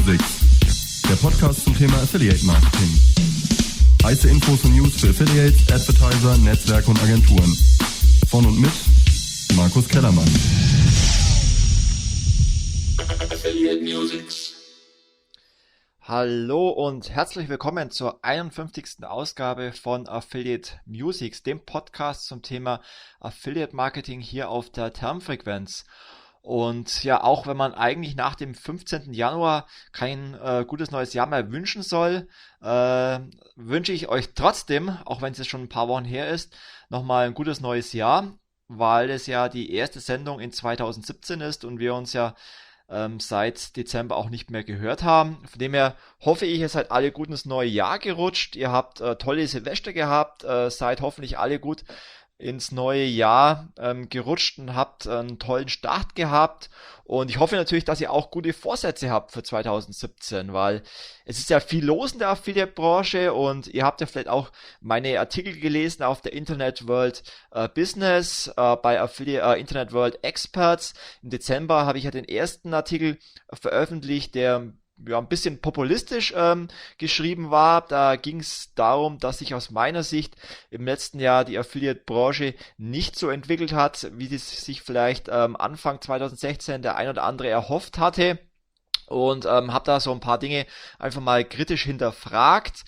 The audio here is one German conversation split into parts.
Musics, der Podcast zum Thema Affiliate Marketing. Heiße Infos und News für Affiliates, Advertiser, Netzwerke und Agenturen. Von und mit Markus Kellermann. Affiliate Musics. Hallo und herzlich willkommen zur 51. Ausgabe von Affiliate Musics, dem Podcast zum Thema Affiliate Marketing hier auf der Termfrequenz. Und ja, auch wenn man eigentlich nach dem 15. Januar kein gutes neues Jahr mehr wünschen soll, wünsche ich euch trotzdem, auch wenn es jetzt schon ein paar Wochen her ist, nochmal ein gutes neues Jahr, weil es ja die erste Sendung in 2017 ist und wir uns ja seit Dezember auch nicht mehr gehört haben. Von dem her hoffe ich, ihr seid alle gut ins neue Jahr gerutscht. Ihr habt tolle Silvester gehabt, seid hoffentlich alle gut ins neue Jahr gerutscht und habt einen tollen Start gehabt. Und ich hoffe natürlich, dass ihr auch gute Vorsätze habt für 2017, weil es ist ja viel los in der Affiliate-Branche und ihr habt ja vielleicht auch meine Artikel gelesen auf der Internet World Business, bei Internet World Experts. Im Dezember habe ich ja den ersten Artikel veröffentlicht, der ja ein bisschen populistisch geschrieben war. Da ging es darum, dass sich aus meiner Sicht im letzten Jahr die Affiliate-Branche nicht so entwickelt hat, wie es sich vielleicht Anfang 2016 der ein oder andere erhofft hatte. Und habe da so ein paar Dinge einfach mal kritisch hinterfragt.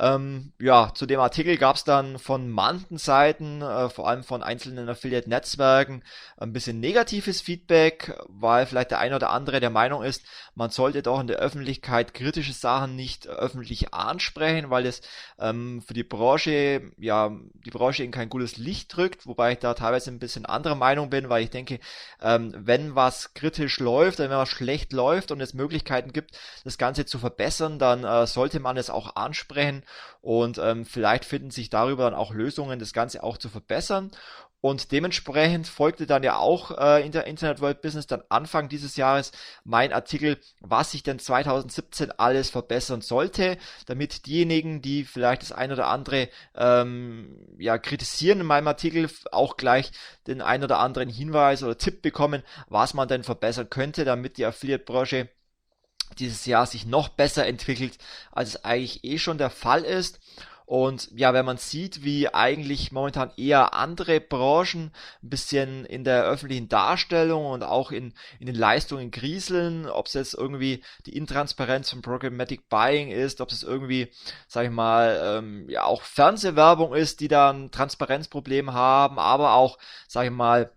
Zu dem Artikel gab es dann von manchen Seiten, vor allem von einzelnen Affiliate-Netzwerken, ein bisschen negatives Feedback, weil vielleicht der eine oder andere der Meinung ist, man sollte doch in der Öffentlichkeit kritische Sachen nicht öffentlich ansprechen, weil es für die Branche in kein gutes Licht drückt, wobei ich da teilweise ein bisschen anderer Meinung bin, weil ich denke, wenn was kritisch läuft, wenn was schlecht läuft und es Möglichkeiten gibt, das Ganze zu verbessern, dann sollte man es auch ansprechen. Und vielleicht finden sich darüber dann auch Lösungen, das Ganze auch zu verbessern. Und dementsprechend folgte dann ja auch in der Internet World Business dann Anfang dieses Jahres mein Artikel, was sich denn 2017 alles verbessern sollte, damit diejenigen, die vielleicht das ein oder andere kritisieren in meinem Artikel, auch gleich den ein oder anderen Hinweis oder Tipp bekommen, was man denn verbessern könnte, damit die Affiliate-Branche dieses Jahr sich noch besser entwickelt, als es eigentlich schon der Fall ist. Und ja, wenn man sieht, wie eigentlich momentan eher andere Branchen ein bisschen in der öffentlichen Darstellung und auch in den Leistungen kriseln, ob es jetzt irgendwie die Intransparenz von Programmatic Buying ist, ob es irgendwie, sag ich mal, auch Fernsehwerbung ist, die da ein Transparenzproblem haben, aber auch, sag ich mal,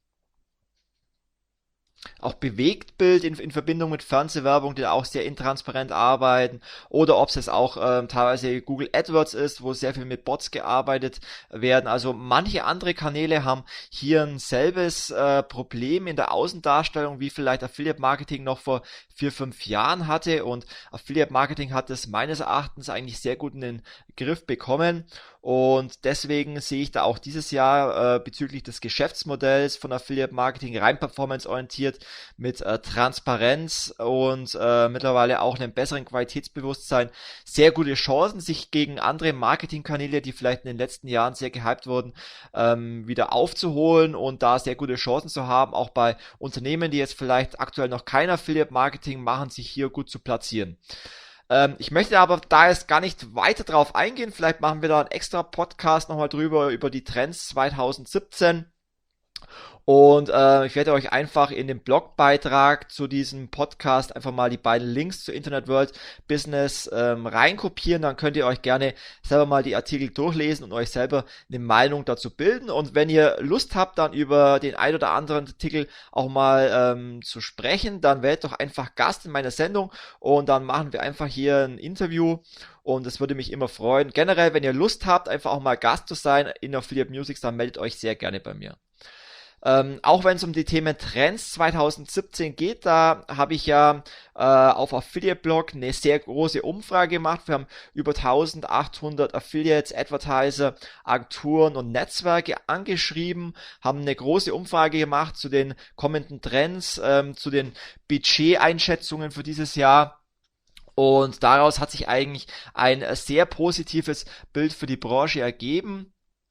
auch Bewegtbild in Verbindung mit Fernsehwerbung, die auch sehr intransparent arbeiten, oder ob es jetzt auch teilweise Google AdWords ist, wo sehr viel mit Bots gearbeitet werden. Also manche andere Kanäle haben hier ein selbes Problem in der Außendarstellung, wie vielleicht Affiliate Marketing noch vor 4-5 Jahren hatte, und Affiliate Marketing hat es meines Erachtens eigentlich sehr gut in den Griff bekommen. Und deswegen sehe ich da auch dieses Jahr bezüglich des Geschäftsmodells von Affiliate Marketing rein performanceorientiert mit Transparenz und mittlerweile auch einem besseren Qualitätsbewusstsein sehr gute Chancen, sich gegen andere Marketingkanäle, die vielleicht in den letzten Jahren sehr gehypt wurden, wieder aufzuholen und da sehr gute Chancen zu haben, auch bei Unternehmen, die jetzt vielleicht aktuell noch kein Affiliate Marketing machen, sich hier gut zu platzieren. Ich möchte aber da jetzt gar nicht weiter drauf eingehen. Vielleicht machen wir da einen extra Podcast nochmal drüber, über die Trends 2017. Und ich werde euch einfach in dem Blogbeitrag zu diesem Podcast einfach mal die beiden Links zur Internet World Business reinkopieren. Dann könnt ihr euch gerne selber mal die Artikel durchlesen und euch selber eine Meinung dazu bilden. Und wenn ihr Lust habt, dann über den ein oder anderen Artikel auch mal zu sprechen, dann wählt doch einfach Gast in meiner Sendung und dann machen wir einfach hier ein Interview. Und es würde mich immer freuen. Generell, wenn ihr Lust habt, einfach auch mal Gast zu sein in Affiliate Musics, dann meldet euch sehr gerne bei mir. Auch wenn es um die Themen Trends 2017 geht, da habe ich ja auf Affiliate Blog eine sehr große Umfrage gemacht. Wir haben über 1800 Affiliates, Advertiser, Agenturen und Netzwerke angeschrieben, haben eine große Umfrage gemacht zu den kommenden Trends, zu den Budgeteinschätzungen für dieses Jahr. Und daraus hat sich eigentlich ein sehr positives Bild für die Branche ergeben.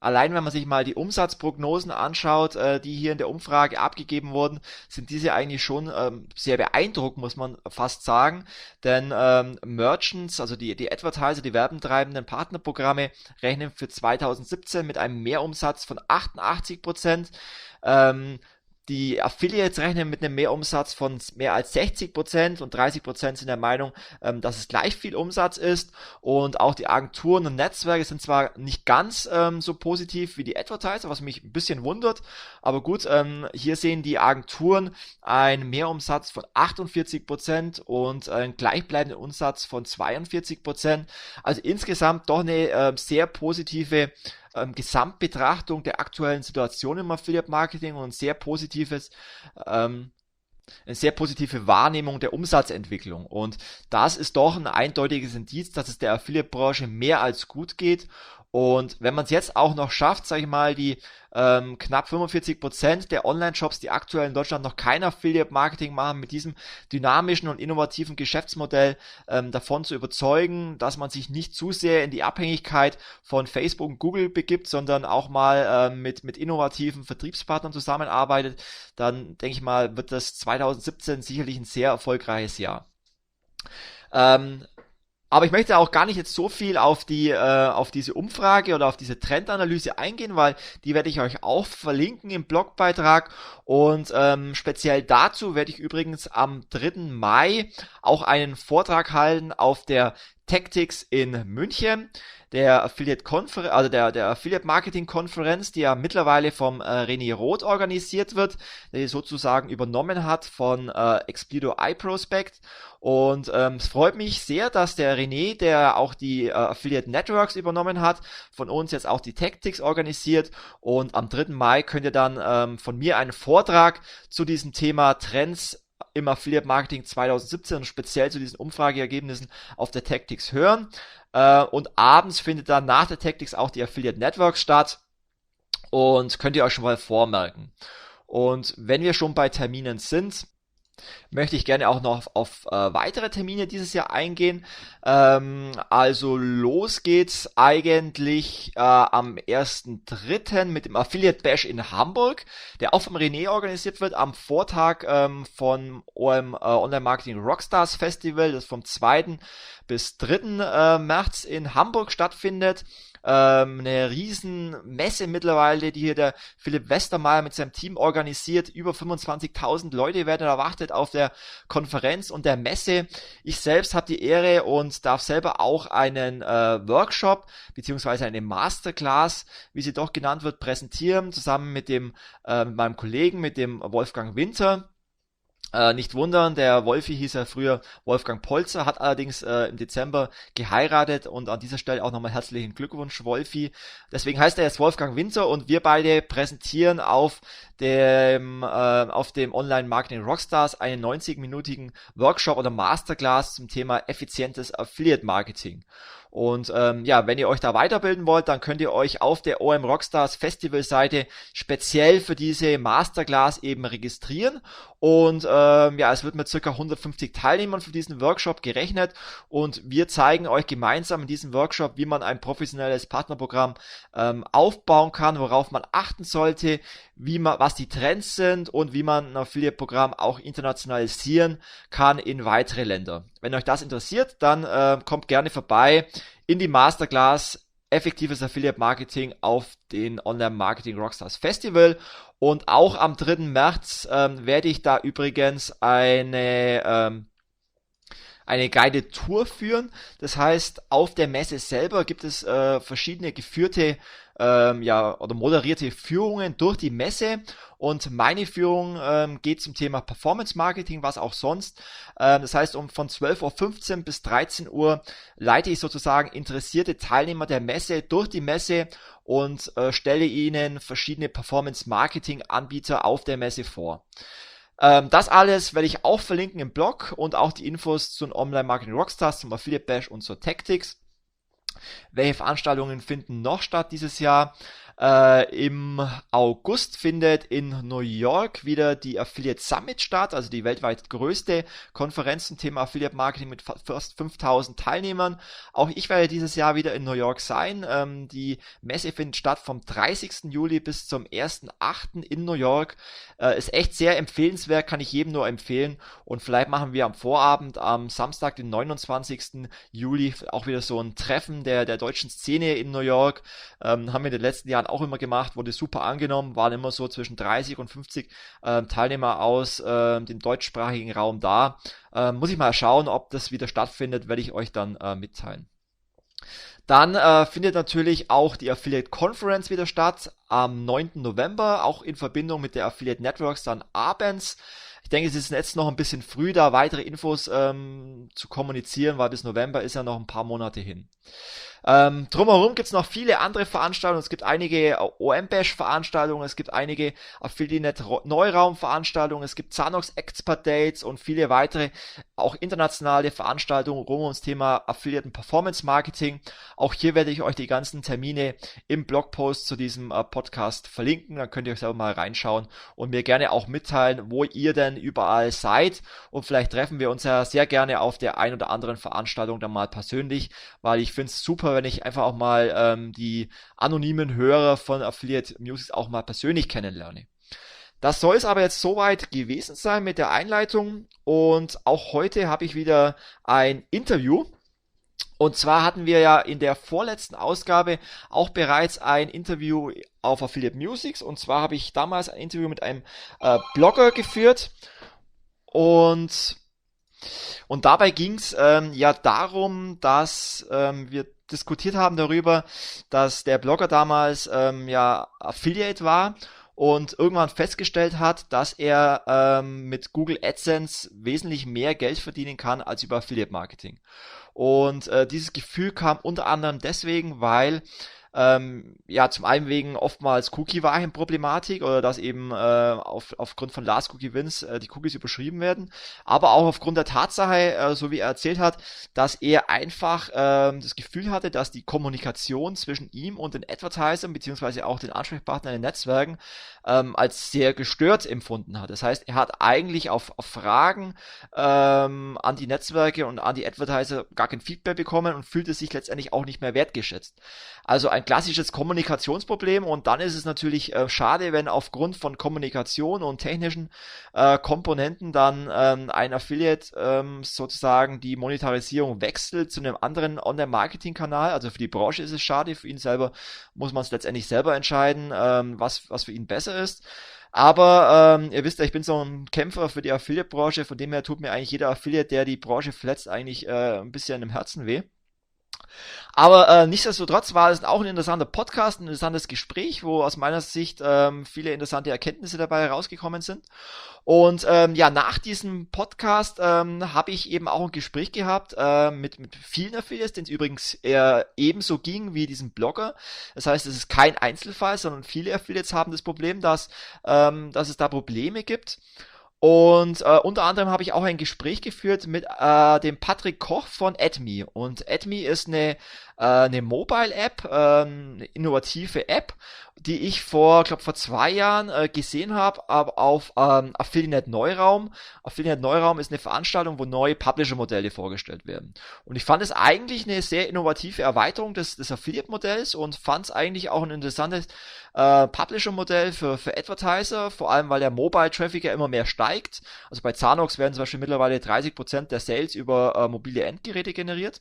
allein wenn man sich mal die Umsatzprognosen anschaut, die hier in der Umfrage abgegeben wurden, sind diese eigentlich schon sehr beeindruckend, muss man fast sagen. Denn Merchants, also die Advertiser, die werbentreibenden Partnerprogramme, rechnen für 2017 mit einem Mehrumsatz von 88%. Die Affiliates rechnen mit einem Mehrumsatz von mehr als 60% und 30% sind der Meinung, dass es gleich viel Umsatz ist. Und auch die Agenturen und Netzwerke sind zwar nicht ganz so positiv wie die Advertiser, was mich ein bisschen wundert, aber gut, hier sehen die Agenturen einen Mehrumsatz von 48% und einen gleichbleibenden Umsatz von 42%. Also insgesamt doch eine sehr positive Gesamtbetrachtung der aktuellen Situation im Affiliate Marketing und eine sehr positive Wahrnehmung der Umsatzentwicklung. Und das ist doch ein eindeutiges Indiz, dass es der Affiliate-Branche mehr als gut geht. Und wenn man es jetzt auch noch schafft, sage ich mal, die knapp 45% der Online-Shops, die aktuell in Deutschland noch kein Affiliate-Marketing machen, mit diesem dynamischen und innovativen Geschäftsmodell davon zu überzeugen, dass man sich nicht zu sehr in die Abhängigkeit von Facebook und Google begibt, sondern auch mal mit innovativen Vertriebspartnern zusammenarbeitet, dann denke ich mal, wird das 2017 sicherlich ein sehr erfolgreiches Jahr. Aber ich möchte auch gar nicht jetzt so viel auf diese Umfrage oder auf diese Trendanalyse eingehen, weil die werde ich euch auch verlinken im Blogbeitrag und speziell dazu werde ich übrigens am 3. Mai auch einen Vortrag halten auf der Tactics in München, der Affiliate Marketing Konferenz, die ja mittlerweile vom René Roth organisiert wird, der die sozusagen übernommen hat von Explido iProspect. Und es freut mich sehr, dass der René, der auch die Affiliate Networks übernommen hat, von uns jetzt auch die Tactics organisiert. Und am 3. Mai könnt ihr dann von mir einen Vortrag zu diesem Thema Trends im Affiliate Marketing 2017 und speziell zu diesen Umfrageergebnissen auf der Tactics hören. Und abends findet dann nach der Tactics auch die Affiliate Networks statt und könnt ihr euch schon mal vormerken. Und wenn wir schon bei Terminen sind, möchte ich gerne auch noch auf weitere Termine dieses Jahr eingehen. Also los geht's eigentlich am 1.3. mit dem Affiliate Bash in Hamburg, der auch vom René organisiert wird, am Vortag von OM Online Marketing Rockstars Festival, das vom 2. bis 3. März in Hamburg stattfindet. Eine riesen Messe mittlerweile, die hier der Philipp Westermeier mit seinem Team organisiert. Über 25.000 Leute werden erwartet auf der Konferenz und der Messe. Ich selbst habe die Ehre und darf selber auch einen Workshop beziehungsweise eine Masterclass, wie sie doch genannt wird, präsentieren, zusammen mit meinem Kollegen, mit dem Wolfgang Winter. Nicht wundern, der Wolfi hieß ja früher Wolfgang Polzer, hat allerdings im Dezember geheiratet und an dieser Stelle auch nochmal herzlichen Glückwunsch, Wolfi. Deswegen heißt er jetzt Wolfgang Winter und wir beide präsentieren auf dem Online Marketing Rockstars einen 90-minütigen Workshop oder Masterclass zum Thema effizientes Affiliate Marketing. Und wenn ihr euch da weiterbilden wollt, dann könnt ihr euch auf der OM Rockstars Festival Seite speziell für diese Masterclass eben registrieren. Und es wird mit ca. 150 Teilnehmern für diesen Workshop gerechnet und wir zeigen euch gemeinsam in diesem Workshop, wie man ein professionelles Partnerprogramm aufbauen kann, worauf man achten sollte, was die Trends sind und wie man ein Affiliate-Programm auch internationalisieren kann in weitere Länder. Wenn euch das interessiert, dann kommt gerne vorbei in die Masterclass effektives Affiliate Marketing auf den Online Marketing Rockstars Festival. Und auch am 3. März werde ich da übrigens eine Guided Tour führen. Das heißt, auf der Messe selber gibt es verschiedene geführte oder moderierte Führungen durch die Messe und meine Führung geht zum Thema Performance Marketing, was auch sonst. Das heißt, von 12.15 Uhr bis 13 Uhr leite ich sozusagen interessierte Teilnehmer der Messe durch die Messe und stelle ihnen verschiedene Performance Marketing Anbieter auf der Messe vor. Das alles werde ich auch verlinken im Blog und auch die Infos zu den Online Marketing Rockstars, zum Affiliate Bash und zur Tactics. Welche Veranstaltungen finden noch statt dieses Jahr? Im August findet in New York wieder die Affiliate Summit statt, also die weltweit größte Konferenz zum Thema Affiliate Marketing mit fast 5000 Teilnehmern. Auch ich werde dieses Jahr wieder in New York sein. Die Messe findet statt vom 30. Juli bis zum 1.8. in New York. Ist echt sehr empfehlenswert, kann ich jedem nur empfehlen. Und vielleicht machen wir am Vorabend, am Samstag, den 29. Juli, auch wieder so ein Treffen der deutschen Szene in New York. Haben wir in den letzten Jahren auch immer gemacht, wurde super angenommen, waren immer so zwischen 30 und 50 Teilnehmer aus dem deutschsprachigen Raum da. Muss ich mal schauen, ob das wieder stattfindet, werde ich euch dann mitteilen. Dann findet natürlich auch die Affiliate Conference wieder statt am 9. November, auch in Verbindung mit der Affiliate Networks dann abends. Ich denke, es ist jetzt noch ein bisschen früh, da weitere Infos zu kommunizieren, weil bis November ist ja noch ein paar Monate hin. Drumherum gibt es noch viele andere Veranstaltungen. Es gibt einige OM-Bash-Veranstaltungen, es gibt einige Affiliate-Neuraum-Veranstaltungen, es gibt Zanox Expert Dates und viele weitere, auch internationale Veranstaltungen rund ums Thema Affiliate und Performance Marketing. Auch hier werde ich euch die ganzen Termine im Blogpost zu diesem Podcast verlinken. Dann könnt ihr euch selber mal reinschauen und mir gerne auch mitteilen, wo ihr denn überall seid. Und vielleicht treffen wir uns ja sehr gerne auf der ein oder anderen Veranstaltung dann mal persönlich, weil ich finde es super, wenn ich einfach auch mal die anonymen Hörer von Affiliate Musics auch mal persönlich kennenlerne. Das soll es aber jetzt soweit gewesen sein mit der Einleitung und auch heute habe ich wieder ein Interview. Und zwar hatten wir ja in der vorletzten Ausgabe auch bereits ein Interview auf Affiliate Musics und zwar habe ich damals ein Interview mit einem Blogger geführt und dabei ging es ja darum, dass wir diskutiert haben darüber, dass der Blogger damals ja Affiliate war und irgendwann festgestellt hat, dass er mit Google AdSense wesentlich mehr Geld verdienen kann als über Affiliate Marketing. Und dieses Gefühl kam unter anderem deswegen, weil ja, zum einen wegen oftmals Cookie-Warning-Problematik oder dass eben aufgrund von Last Cookie Wins die Cookies überschrieben werden, aber auch aufgrund der Tatsache, so wie er erzählt hat, dass er einfach das Gefühl hatte, dass die Kommunikation zwischen ihm und den Advertisern beziehungsweise auch den Ansprechpartnern in den Netzwerken als sehr gestört empfunden hat. Das heißt, er hat eigentlich auf Fragen an die Netzwerke und an die Advertiser gar kein Feedback bekommen und fühlte sich letztendlich auch nicht mehr wertgeschätzt. Also ein klassisches Kommunikationsproblem und dann ist es natürlich schade, wenn aufgrund von Kommunikation und technischen Komponenten dann ein Affiliate sozusagen die Monetarisierung wechselt zu einem anderen Online-Marketing-Kanal. Also für die Branche ist es schade, für ihn selber muss man es letztendlich selber entscheiden, was für ihn besser ist. Aber ihr wisst ja, ich bin so ein Kämpfer für die Affiliate-Branche, von dem her tut mir eigentlich jeder Affiliate, der die Branche verletzt, eigentlich ein bisschen im Herzen weh. Aber nichtsdestotrotz war es auch ein interessanter Podcast, ein interessantes Gespräch, wo aus meiner Sicht viele interessante Erkenntnisse dabei herausgekommen sind. Und ja, nach diesem Podcast habe ich eben auch ein Gespräch gehabt mit vielen Affiliates, denen es übrigens ebenso ging wie diesem Blogger. Das heißt, es ist kein Einzelfall, sondern viele Affiliates haben das Problem, dass es da Probleme gibt. Und unter anderem habe ich auch ein Gespräch geführt mit dem Patrick Koch von AdMe. Und AdMe ist eine Mobile-App, eine innovative App, die ich vor 2 Jahren gesehen habe, aber auf Affiliate Neuraum. Affiliate Neuraum ist eine Veranstaltung, wo neue Publisher-Modelle vorgestellt werden. Und ich fand es eigentlich eine sehr innovative Erweiterung des Affiliate-Modells und fand es eigentlich auch ein interessantes Publisher-Modell für Advertiser, vor allem weil der Mobile-Traffic ja immer mehr steigt. Also bei Zanox werden zum Beispiel mittlerweile 30% der Sales über mobile Endgeräte generiert.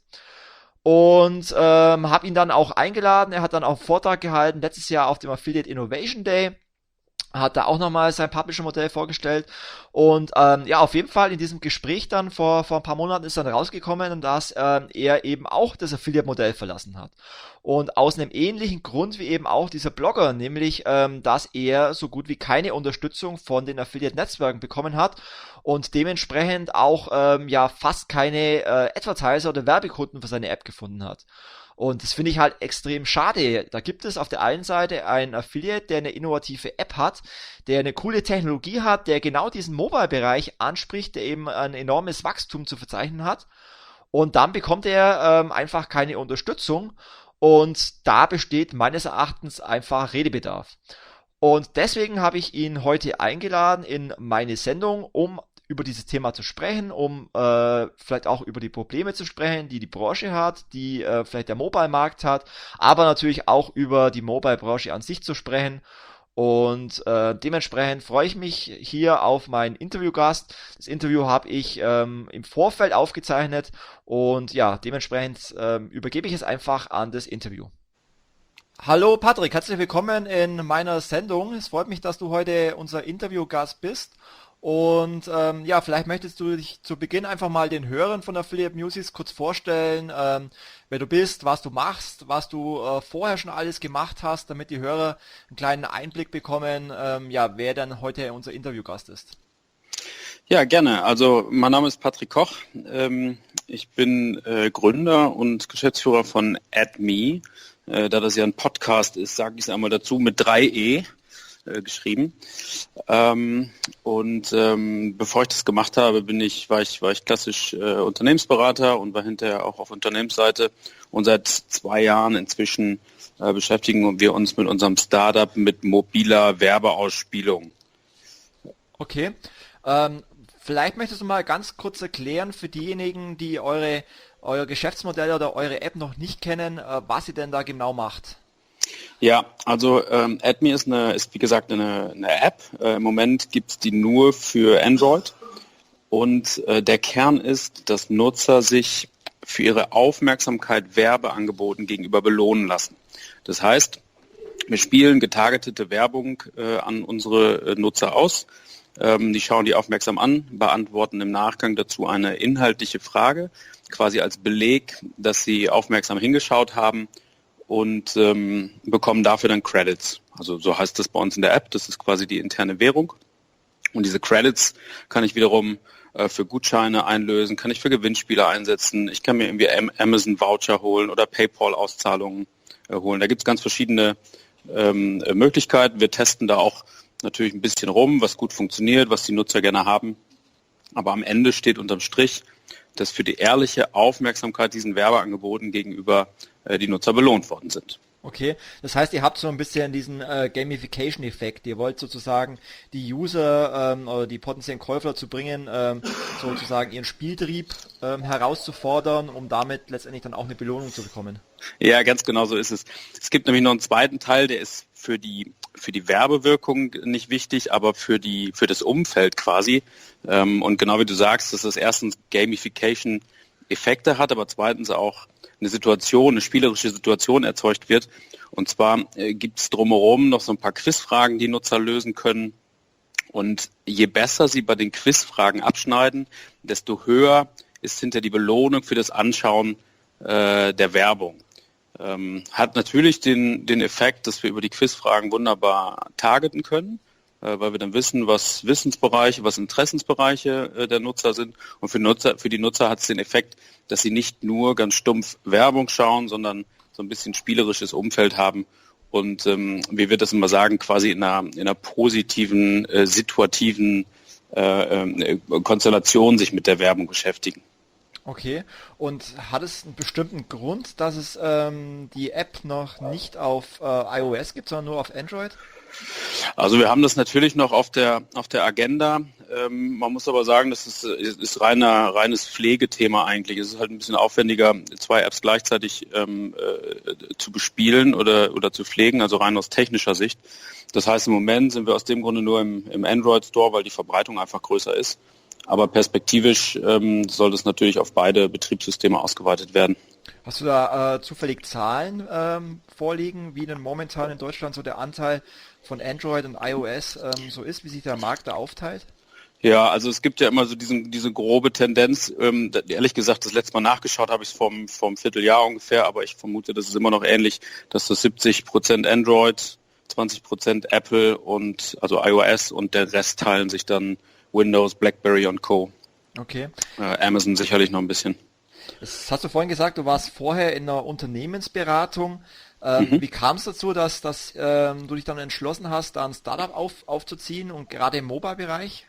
Und habe ihn dann auch eingeladen. Er hat dann auch einen Vortrag gehalten, letztes Jahr auf dem Affiliate Innovation Day. Hat da auch nochmal sein Publisher-Modell vorgestellt und ja, auf jeden Fall in diesem Gespräch dann vor ein paar Monaten ist dann rausgekommen, dass er eben auch das Affiliate-Modell verlassen hat. Und aus einem ähnlichen Grund wie eben auch dieser Blogger, nämlich dass er so gut wie keine Unterstützung von den Affiliate-Netzwerken bekommen hat und dementsprechend auch ja fast keine Advertiser oder Werbekunden für seine App gefunden hat. Und das finde ich halt extrem schade. Da gibt es auf der einen Seite einen Affiliate, der eine innovative App hat, der eine coole Technologie hat, der genau diesen Mobile-Bereich anspricht, der eben ein enormes Wachstum zu verzeichnen hat. Und dann bekommt er einfach keine Unterstützung. und da besteht meines Erachtens einfach Redebedarf. Und deswegen habe ich ihn heute eingeladen in meine Sendung, um über dieses Thema zu sprechen, um vielleicht auch über die Probleme zu sprechen, die die Branche hat, die vielleicht der Mobile-Markt hat, aber natürlich auch über die Mobile-Branche an sich zu sprechen. Und dementsprechend freue ich mich hier auf meinen Interviewgast. Das Interview habe ich im Vorfeld aufgezeichnet und ja, dementsprechend übergebe ich es einfach an das Interview. Hallo Patrick, herzlich willkommen in meiner Sendung. Es freut mich, dass du heute unser Interviewgast bist. Und ja, vielleicht möchtest du dich zu Beginn einfach mal den Hörern von Affiliate Musics kurz vorstellen, wer du bist, was du machst, was du vorher schon alles gemacht hast, damit die Hörer einen kleinen Einblick bekommen, ja, wer dann heute unser Interviewgast ist. Ja, gerne. Also mein Name ist Patrick Koch. Ich bin Gründer und Geschäftsführer von AdMe. Da das ja ein Podcast ist, sage ich es einmal dazu, mit 3 geschrieben. Bevor ich das gemacht habe, war ich klassisch Unternehmensberater und war hinterher auch auf Unternehmensseite. Und seit 2 Jahren inzwischen beschäftigen wir uns mit unserem Startup mit mobiler Werbeausspielung. Okay. Vielleicht möchtest du mal ganz kurz erklären für diejenigen, die euer Geschäftsmodell oder eure App noch nicht kennen, was ihr denn da genau macht. Ja, also AdMe ist wie gesagt eine App. Im Moment gibt es die nur für Android und der Kern ist, dass Nutzer sich für ihre Aufmerksamkeit Werbeangeboten gegenüber belohnen lassen. Das heißt, wir spielen getargetete Werbung an unsere Nutzer aus. Die schauen die aufmerksam an, beantworten im Nachgang dazu eine inhaltliche Frage, quasi als Beleg, dass sie aufmerksam hingeschaut haben und bekommen dafür dann Credits. Also so heißt das bei uns in der App, das ist quasi die interne Währung. Und diese Credits kann ich wiederum für Gutscheine einlösen, kann ich für Gewinnspiele einsetzen, ich kann mir irgendwie Amazon-Voucher holen oder PayPal-Auszahlungen holen. Da gibt es ganz verschiedene Möglichkeiten. Wir testen da auch natürlich ein bisschen rum, was gut funktioniert, was die Nutzer gerne haben. Aber am Ende steht unterm Strich, dass für die ehrliche Aufmerksamkeit diesen Werbeangeboten gegenüber die Nutzer belohnt worden sind. Okay, das heißt, ihr habt so ein bisschen diesen Gamification-Effekt. Ihr wollt sozusagen die User oder die potenziellen Käufer dazu bringen, sozusagen ihren Spieltrieb herauszufordern, um damit letztendlich dann auch eine Belohnung zu bekommen. Ja, ganz genau so ist es. Es gibt nämlich noch einen zweiten Teil, der ist für die Werbewirkung nicht wichtig, aber für das Umfeld quasi. Und genau wie du sagst, dass das erstens Gamification-Effekte hat, aber zweitens auch eine spielerische Situation erzeugt wird. Und zwar gibt es drumherum noch so ein paar Quizfragen, die Nutzer lösen können. Und je besser sie bei den Quizfragen abschneiden, desto höher ist hinter die Belohnung für das Anschauen der Werbung. Hat natürlich den Effekt, dass wir über die Quizfragen wunderbar targeten können, weil wir dann wissen, was Wissensbereiche, was Interessensbereiche der Nutzer sind. Und für die Nutzer hat es den Effekt, dass sie nicht nur ganz stumpf Werbung schauen, sondern so ein bisschen spielerisches Umfeld haben und, wie wir das immer sagen, quasi in einer positiven, situativen Konstellation sich mit der Werbung beschäftigen. Okay, und hat es einen bestimmten Grund, dass es die App noch nicht auf iOS gibt, sondern nur auf Android? Also wir haben das natürlich noch auf der Agenda. Man muss aber sagen, das ist reines Pflegethema eigentlich. Es ist halt ein bisschen aufwendiger, 2 Apps gleichzeitig zu bespielen oder zu pflegen, also rein aus technischer Sicht. Das heißt, im Moment sind wir aus dem Grunde nur im Android Store, weil die Verbreitung einfach größer ist. Aber perspektivisch soll das natürlich auf beide Betriebssysteme ausgeweitet werden. Hast du da zufällig Zahlen vorliegen, wie denn momentan in Deutschland so der Anteil von Android und iOS so ist, wie sich der Markt da aufteilt? Ja, also es gibt ja immer so diese grobe Tendenz. Ehrlich gesagt, das letzte Mal nachgeschaut habe ich es vom Vierteljahr ungefähr, aber ich vermute, das ist immer noch ähnlich, dass das 70% Android, 20% Apple und also iOS und der Rest teilen sich dann Windows, BlackBerry und Co. Okay. Amazon sicherlich noch ein bisschen. Das hast du vorhin gesagt, du warst vorher in einer Unternehmensberatung. Wie kam es dazu, dass du dich dann entschlossen hast, da ein Startup aufzuziehen und gerade im Mobile-Bereich?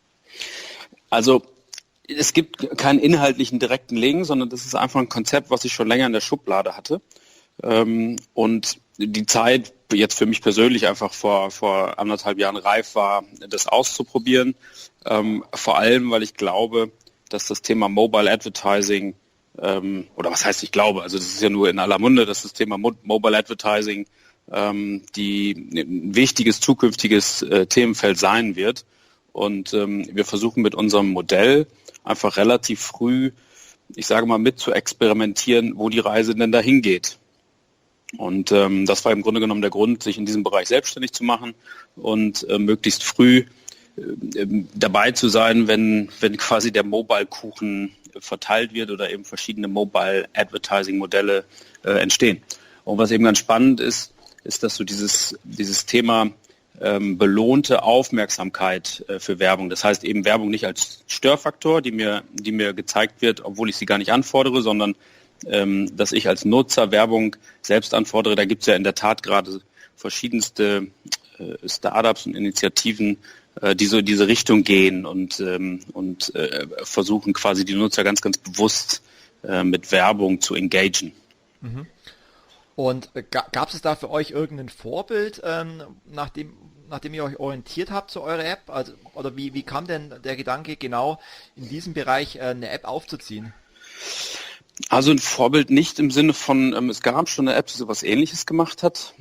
Also es gibt keinen inhaltlichen direkten Link, sondern das ist einfach ein Konzept, was ich schon länger in der Schublade hatte. Und die Zeit jetzt für mich persönlich einfach vor 1,5 Jahren reif war, das auszuprobieren. Vor allem, weil ich glaube, dass das Thema Mobile Advertising, oder was heißt ich glaube, also das ist ja nur in aller Munde, dass das Thema Mobile Advertising die ein wichtiges zukünftiges Themenfeld sein wird. Und wir versuchen mit unserem Modell einfach relativ früh, ich sage mal, mit zu experimentieren, wo die Reise denn dahin geht. Und das war im Grunde genommen der Grund, sich in diesem Bereich selbstständig zu machen und möglichst früh dabei zu sein, wenn quasi der Mobile-Kuchen verteilt wird oder eben verschiedene Mobile-Advertising-Modelle entstehen. Und was eben ganz spannend ist, dass so dieses Thema belohnte Aufmerksamkeit für Werbung, das heißt eben Werbung nicht als Störfaktor, die mir gezeigt wird, obwohl ich sie gar nicht anfordere, sondern dass ich als Nutzer Werbung selbst anfordere. Da gibt es ja in der Tat gerade verschiedenste Startups und Initiativen, die so in diese Richtung gehen und versuchen quasi die Nutzer ganz, ganz bewusst mit Werbung zu engagieren. Mhm. Und gab es da für euch irgendein Vorbild, nachdem ihr euch orientiert habt zu eurer App? Also, oder wie kam denn der Gedanke, genau in diesem Bereich eine App aufzuziehen? Also ein Vorbild nicht im Sinne von, es gab schon eine App, die sowas Ähnliches gemacht hat.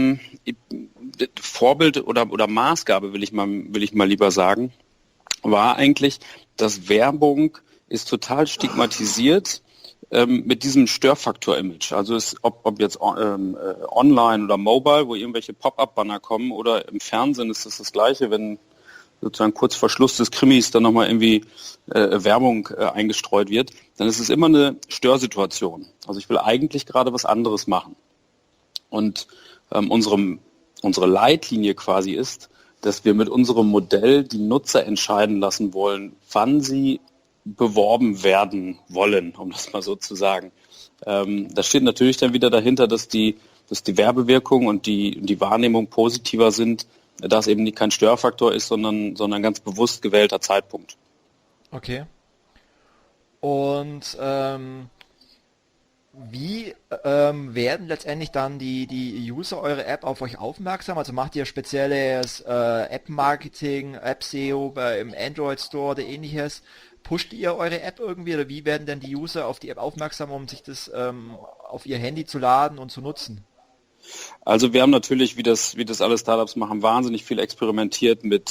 Vorbild oder Maßgabe will ich mal lieber sagen, war eigentlich, dass Werbung ist total stigmatisiert mit diesem Störfaktor-Image. Also ob jetzt online oder mobile, wo irgendwelche Pop-up-Banner kommen, oder im Fernsehen ist das Gleiche, wenn sozusagen kurz vor Schluss des Krimis dann nochmal irgendwie Werbung eingestreut wird, dann ist es immer eine Störsituation. Also ich will eigentlich gerade was anderes machen. Und unsere Leitlinie quasi ist, dass wir mit unserem Modell die Nutzer entscheiden lassen wollen, wann sie beworben werden wollen, um das mal so zu sagen. Da steht natürlich dann wieder dahinter, dass die Werbewirkung und die Wahrnehmung positiver sind, da es eben kein Störfaktor ist, sondern ganz bewusst gewählter Zeitpunkt. Okay. Und wie werden letztendlich dann die User eurer App auf euch aufmerksam? Also macht ihr spezielles App-Marketing, App-SEO im Android Store oder ähnliches? Pusht ihr eure App irgendwie oder wie werden denn die User auf die App aufmerksam, um sich das auf ihr Handy zu laden und zu nutzen? Also wir haben natürlich, wie das alle Startups machen, wahnsinnig viel experimentiert mit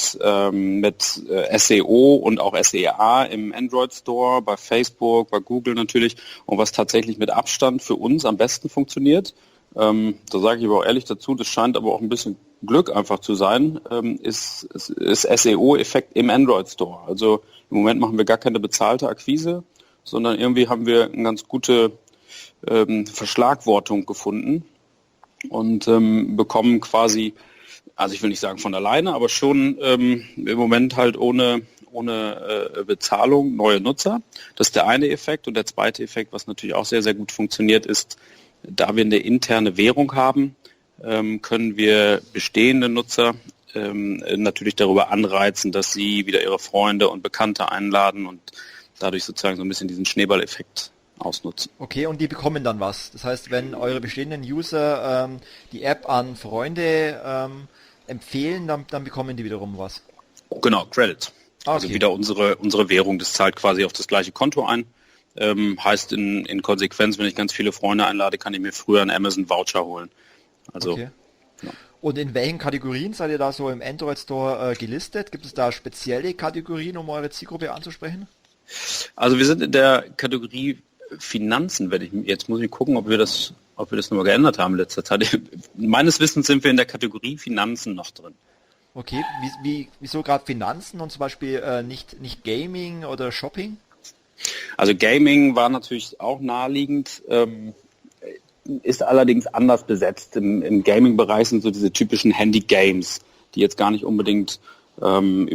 SEO und auch SEA im Android Store, bei Facebook, bei Google natürlich. Und was tatsächlich mit Abstand für uns am besten funktioniert, da sage ich aber auch ehrlich dazu, das scheint aber auch ein bisschen Glück einfach zu sein, ist SEO-Effekt im Android Store. Also im Moment machen wir gar keine bezahlte Akquise, sondern irgendwie haben wir eine ganz gute Verschlagwortung gefunden und bekommen quasi, also ich will nicht sagen von alleine, aber schon im Moment halt ohne Bezahlung neue Nutzer. Das ist der eine Effekt. Und der zweite Effekt, was natürlich auch sehr, sehr gut funktioniert, ist, da wir eine interne Währung haben, können wir bestehende Nutzer natürlich darüber anreizen, dass sie wieder ihre Freunde und Bekannte einladen und dadurch sozusagen so ein bisschen diesen Schneeballeffekt ausnutzen. Okay, und die bekommen dann was. Das heißt, wenn eure bestehenden User die App an Freunde empfehlen, dann bekommen die wiederum was. Genau, Credits. Okay. Also wieder unsere Währung, das zahlt quasi auf das gleiche Konto ein. Heißt in Konsequenz, wenn ich ganz viele Freunde einlade, kann ich mir früher einen Amazon-Voucher holen. Also, okay. Ja. Und in welchen Kategorien seid ihr da so im Android Store gelistet? Gibt es da spezielle Kategorien, um eure Zielgruppe anzusprechen? Also wir sind in der Kategorie Finanzen. Jetzt muss ich gucken, ob wir das nochmal geändert haben in letzter Zeit. Meines Wissens sind wir in der Kategorie Finanzen noch drin. Okay, wieso gerade Finanzen und zum Beispiel nicht Gaming oder Shopping? Also Gaming war natürlich auch naheliegend, ist allerdings anders besetzt. Im Gaming-Bereich sind so diese typischen Handy-Games, die jetzt gar nicht unbedingt wo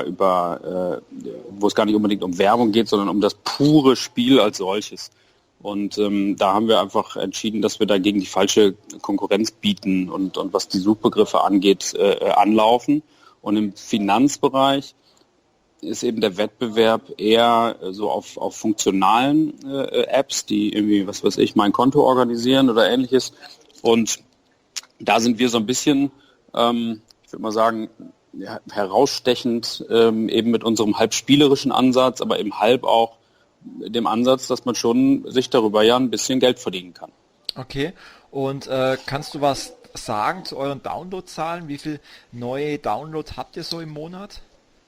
es gar nicht unbedingt um Werbung geht, sondern um das pure Spiel als solches. Und da haben wir einfach entschieden, dass wir dagegen die falsche Konkurrenz bieten und was die Suchbegriffe angeht, anlaufen. Und im Finanzbereich ist eben der Wettbewerb eher so auf funktionalen Apps, die irgendwie, was weiß ich, mein Konto organisieren oder ähnliches. Und da sind wir so ein bisschen, ich würde mal sagen, ja, herausstechend eben mit unserem halb spielerischen Ansatz, aber eben halb auch dem Ansatz, dass man schon sich darüber ja ein bisschen Geld verdienen kann. Okay, und kannst du was sagen zu euren Downloadzahlen? Wie viel neue Downloads habt ihr so im Monat?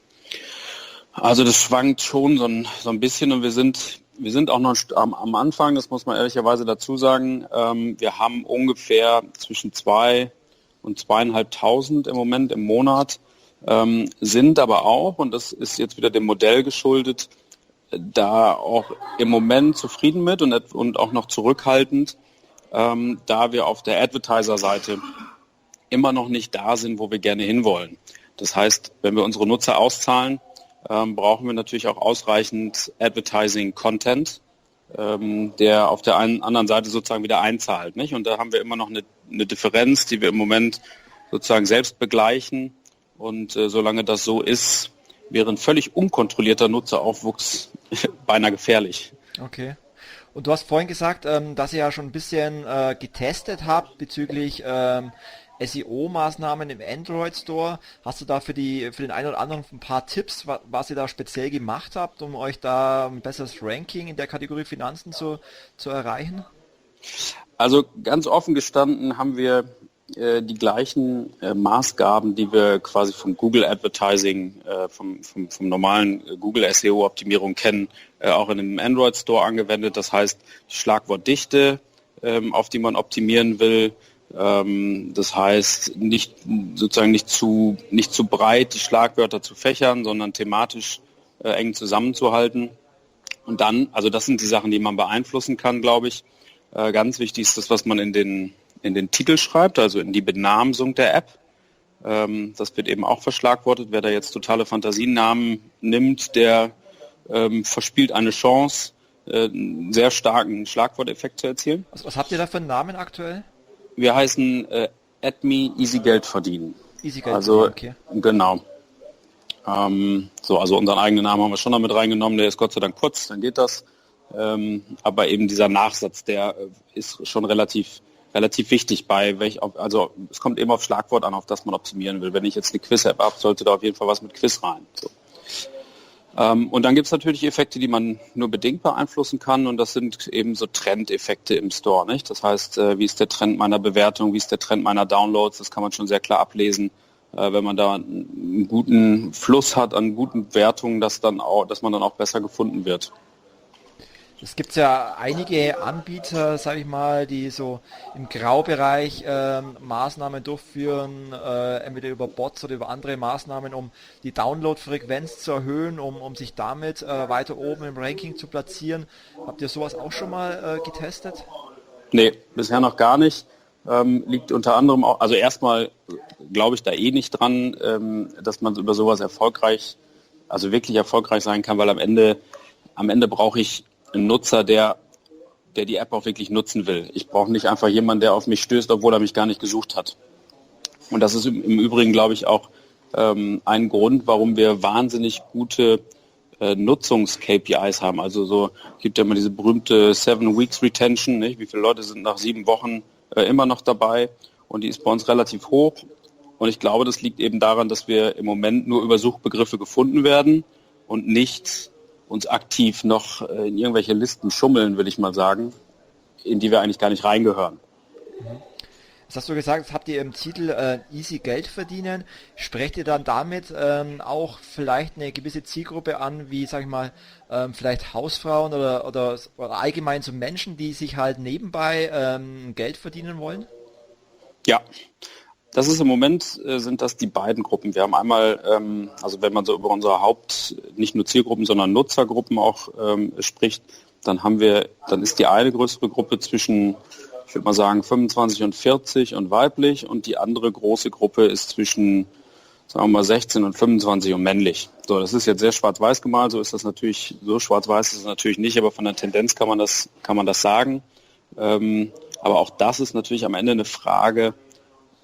Also das schwankt schon so ein bisschen und wir sind auch noch am Anfang, das muss man ehrlicherweise dazu sagen. Wir haben ungefähr zwischen 2.000 und 2.500 im Moment im Monat, sind aber auch, und das ist jetzt wieder dem Modell geschuldet, da auch im Moment zufrieden mit und auch noch zurückhaltend, da wir auf der Advertiser-Seite immer noch nicht da sind, wo wir gerne hinwollen. Das heißt, wenn wir unsere Nutzer auszahlen, brauchen wir natürlich auch ausreichend Advertising-Content, der auf der anderen Seite sozusagen wieder einzahlt. Nicht? Und da haben wir immer noch eine Differenz, die wir im Moment sozusagen selbst begleichen. Und solange das so ist, wäre ein völlig unkontrollierter Nutzeraufwuchs beinahe gefährlich. Okay. Und du hast vorhin gesagt, dass ihr ja schon ein bisschen getestet habt bezüglich SEO-Maßnahmen im Android Store. Hast du da für den einen oder anderen ein paar Tipps, was ihr da speziell gemacht habt, um euch da ein besseres Ranking in der Kategorie Finanzen zu erreichen? Also ganz offen gestanden haben wir die gleichen Maßgaben, die wir quasi vom Google Advertising, vom normalen Google SEO-Optimierung kennen, auch in dem Android Store angewendet. Das heißt, die Schlagwortdichte, auf die man optimieren will. Das heißt, nicht zu breit die Schlagwörter zu fächern, sondern thematisch eng zusammenzuhalten. Und dann, also das sind die Sachen, die man beeinflussen kann, glaube ich. Ganz wichtig ist das, was man in den Titel schreibt, also in die Benamsung der App. Das wird eben auch verschlagwortet. Wer da jetzt totale Fantasienamen nimmt, der verspielt eine Chance, einen sehr starken Schlagworteffekt zu erzielen. Was habt ihr da für einen Namen aktuell? Wir heißen AdMe Easy Geld verdienen. Easy Geld also, verdienen, okay. Genau. Also unseren eigenen Namen haben wir schon damit reingenommen, der ist Gott sei Dank kurz, dann geht das. Aber eben dieser Nachsatz, der ist schon relativ wichtig also es kommt eben auf Schlagwort an, auf das man optimieren will. Wenn ich jetzt eine Quiz-App habe, sollte da auf jeden Fall was mit Quiz rein. So. Und dann gibt es natürlich Effekte, die man nur bedingt beeinflussen kann, und das sind eben so Trendeffekte im Store. Nicht? Das heißt, wie ist der Trend meiner Bewertung, wie ist der Trend meiner Downloads, das kann man schon sehr klar ablesen. Wenn man da einen guten Fluss hat an guten Wertungen, dass man dann auch besser gefunden wird. Es gibt ja einige Anbieter, sage ich mal, die so im Graubereich Maßnahmen durchführen, entweder über Bots oder über andere Maßnahmen, um die Downloadfrequenz zu erhöhen, um sich damit weiter oben im Ranking zu platzieren. Habt ihr sowas auch schon mal getestet? Nee, bisher noch gar nicht. Liegt unter anderem auch, also erstmal glaube ich da nicht dran, dass man über sowas wirklich erfolgreich sein kann, weil am Ende brauche ich einen Nutzer, der die App auch wirklich nutzen will. Ich brauche nicht einfach jemanden, der auf mich stößt, obwohl er mich gar nicht gesucht hat. Und das ist im Übrigen, glaube ich, auch ein Grund, warum wir wahnsinnig gute Nutzungs-KPIs haben. Also so gibt ja immer diese berühmte 7 Weeks Retention, nicht? Wie viele Leute sind nach 7 Wochen immer noch dabei, und die ist bei uns relativ hoch. Und ich glaube, das liegt eben daran, dass wir im Moment nur über Suchbegriffe gefunden werden und nicht uns aktiv noch in irgendwelche Listen schummeln, will ich mal sagen, in die wir eigentlich gar nicht reingehören. Das hast du gesagt, das habt ihr im Titel Easy Geld verdienen. Sprecht ihr dann damit auch vielleicht eine gewisse Zielgruppe an, wie, sag ich mal, vielleicht Hausfrauen oder allgemein so Menschen, die sich halt nebenbei Geld verdienen wollen? Ja. Das ist im Moment, sind das die beiden Gruppen. Wir haben einmal, also wenn man so über unsere nicht nur Zielgruppen, sondern Nutzergruppen auch spricht, dann ist die eine größere Gruppe zwischen, ich würde mal sagen, 25 und 40 und weiblich, und die andere große Gruppe ist zwischen, sagen wir mal, 16 und 25 und männlich. So, das ist jetzt sehr schwarz-weiß gemalt, so schwarz-weiß ist es natürlich nicht, aber von der Tendenz kann man das sagen. Aber auch das ist natürlich am Ende eine Frage,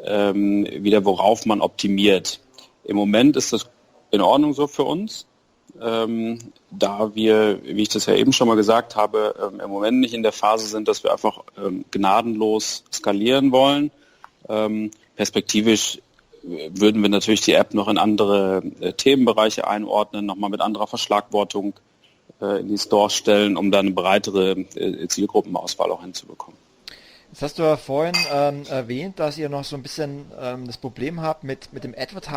wieder worauf man optimiert. Im Moment ist das in Ordnung so für uns. da wir, wie ich das ja eben schon mal gesagt habe, im Moment nicht in der Phase sind, dass wir einfach gnadenlos skalieren wollen. Perspektivisch würden wir natürlich die App noch in andere Themenbereiche einordnen, nochmal mit anderer Verschlagwortung in die Stores stellen, um dann eine breitere Zielgruppenauswahl auch hinzubekommen. Jetzt hast du ja vorhin erwähnt, dass ihr noch so ein bisschen das Problem habt mit dem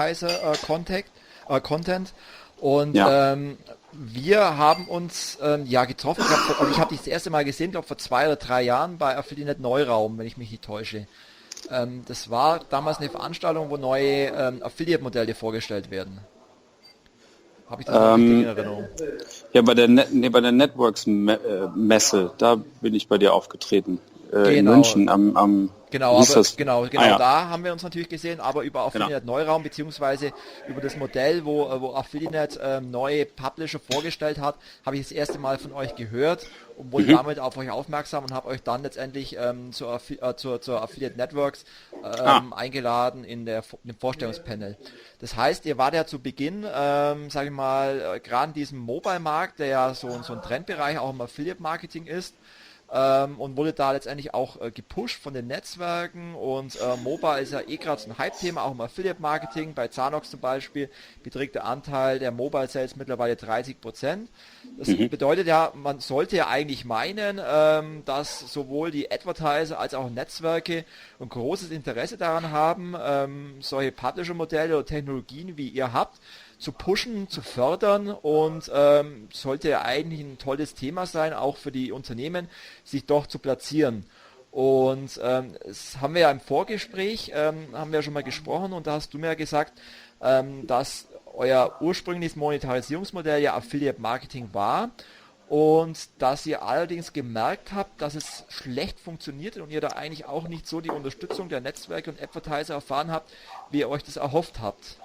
Advertiser-Content. Und Ja. wir haben uns getroffen. Ich habe dich das erste Mal gesehen, glaube vor 2 oder 3 Jahren bei Affiliate Neuraum, wenn ich mich nicht täusche. Das war damals eine Veranstaltung, wo neue Affiliate-Modelle vorgestellt werden. Habe ich das noch richtig in Erinnerung? Ja, bei der Networks-Messe, da bin ich bei dir aufgetreten. In Genau. München am Genau, wie ist aber das? genau, da haben wir uns natürlich gesehen, aber über Affiliate Genau. Neuraum beziehungsweise über das Modell, wo Affiliate neue Publisher vorgestellt hat, habe ich das erste Mal von euch gehört und wurde damit auf euch aufmerksam und habe euch dann letztendlich zur Affiliate Networks eingeladen in dem Vorstellungspanel. Das heißt, ihr wart ja zu Beginn, sage ich mal, gerade in diesem Mobile-Markt, der ja so ein Trendbereich auch im Affiliate-Marketing ist, und wurde da letztendlich auch gepusht von den Netzwerken und Mobile ist ja gerade so ein Hype-Thema, auch im Affiliate-Marketing. Bei Zanox zum Beispiel beträgt der Anteil der Mobile-Sales mittlerweile 30%. Das bedeutet ja, man sollte ja eigentlich meinen, dass sowohl die Advertiser als auch Netzwerke ein großes Interesse daran haben, solche Publisher-Modelle oder Technologien, wie ihr habt, zu pushen, zu fördern und sollte ja eigentlich ein tolles Thema sein, auch für die Unternehmen, sich doch zu platzieren. Und das haben wir ja im Vorgespräch, haben wir ja schon mal gesprochen und da hast du mir ja gesagt, dass euer ursprüngliches Monetarisierungsmodell ja Affiliate Marketing war und dass ihr allerdings gemerkt habt, dass es schlecht funktioniert und ihr da eigentlich auch nicht so die Unterstützung der Netzwerke und Advertiser erfahren habt, wie ihr euch das erhofft habt.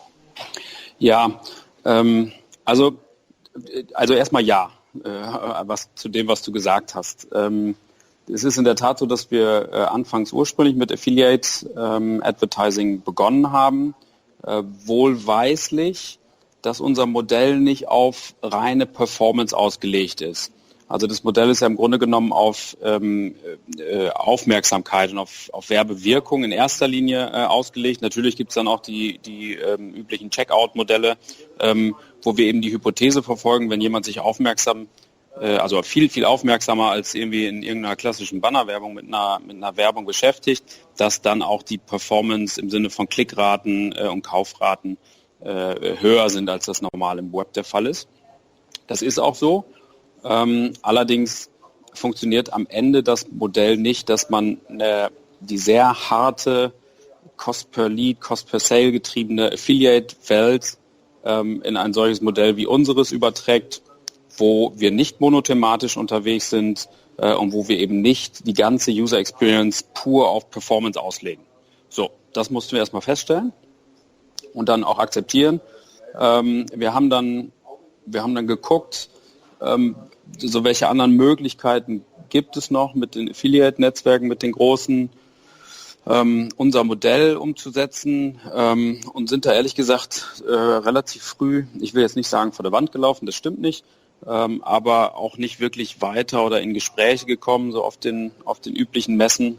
Ja, also erstmal ja, zu dem, was du gesagt hast. Es ist in der Tat so, dass wir anfangs ursprünglich mit Affiliate Advertising begonnen haben, wohlweislich, dass unser Modell nicht auf reine Performance ausgelegt ist. Also das Modell ist ja im Grunde genommen auf Aufmerksamkeit und auf Werbewirkung in erster Linie ausgelegt. Natürlich gibt es dann auch die üblichen Checkout-Modelle, wo wir eben die Hypothese verfolgen, wenn jemand sich also viel, viel aufmerksamer als irgendwie in irgendeiner klassischen Bannerwerbung mit einer Werbung beschäftigt, dass dann auch die Performance im Sinne von Klickraten und Kaufraten höher sind, als das normal im Web der Fall ist. Das ist auch so. Allerdings funktioniert am Ende das Modell nicht, dass man die sehr harte Cost per Lead, Cost per Sale getriebene Affiliate-Welt in ein solches Modell wie unseres überträgt, wo wir nicht monothematisch unterwegs sind und wo wir eben nicht die ganze User Experience pur auf Performance auslegen. So, das mussten wir erstmal feststellen und dann auch akzeptieren. Wir haben dann geguckt, so welche anderen Möglichkeiten gibt es noch mit den Affiliate-Netzwerken, mit den großen, unser Modell umzusetzen und sind da ehrlich gesagt relativ früh, ich will jetzt nicht sagen vor der Wand gelaufen, das stimmt nicht, aber auch nicht wirklich weiter oder in Gespräche gekommen, so auf den üblichen Messen.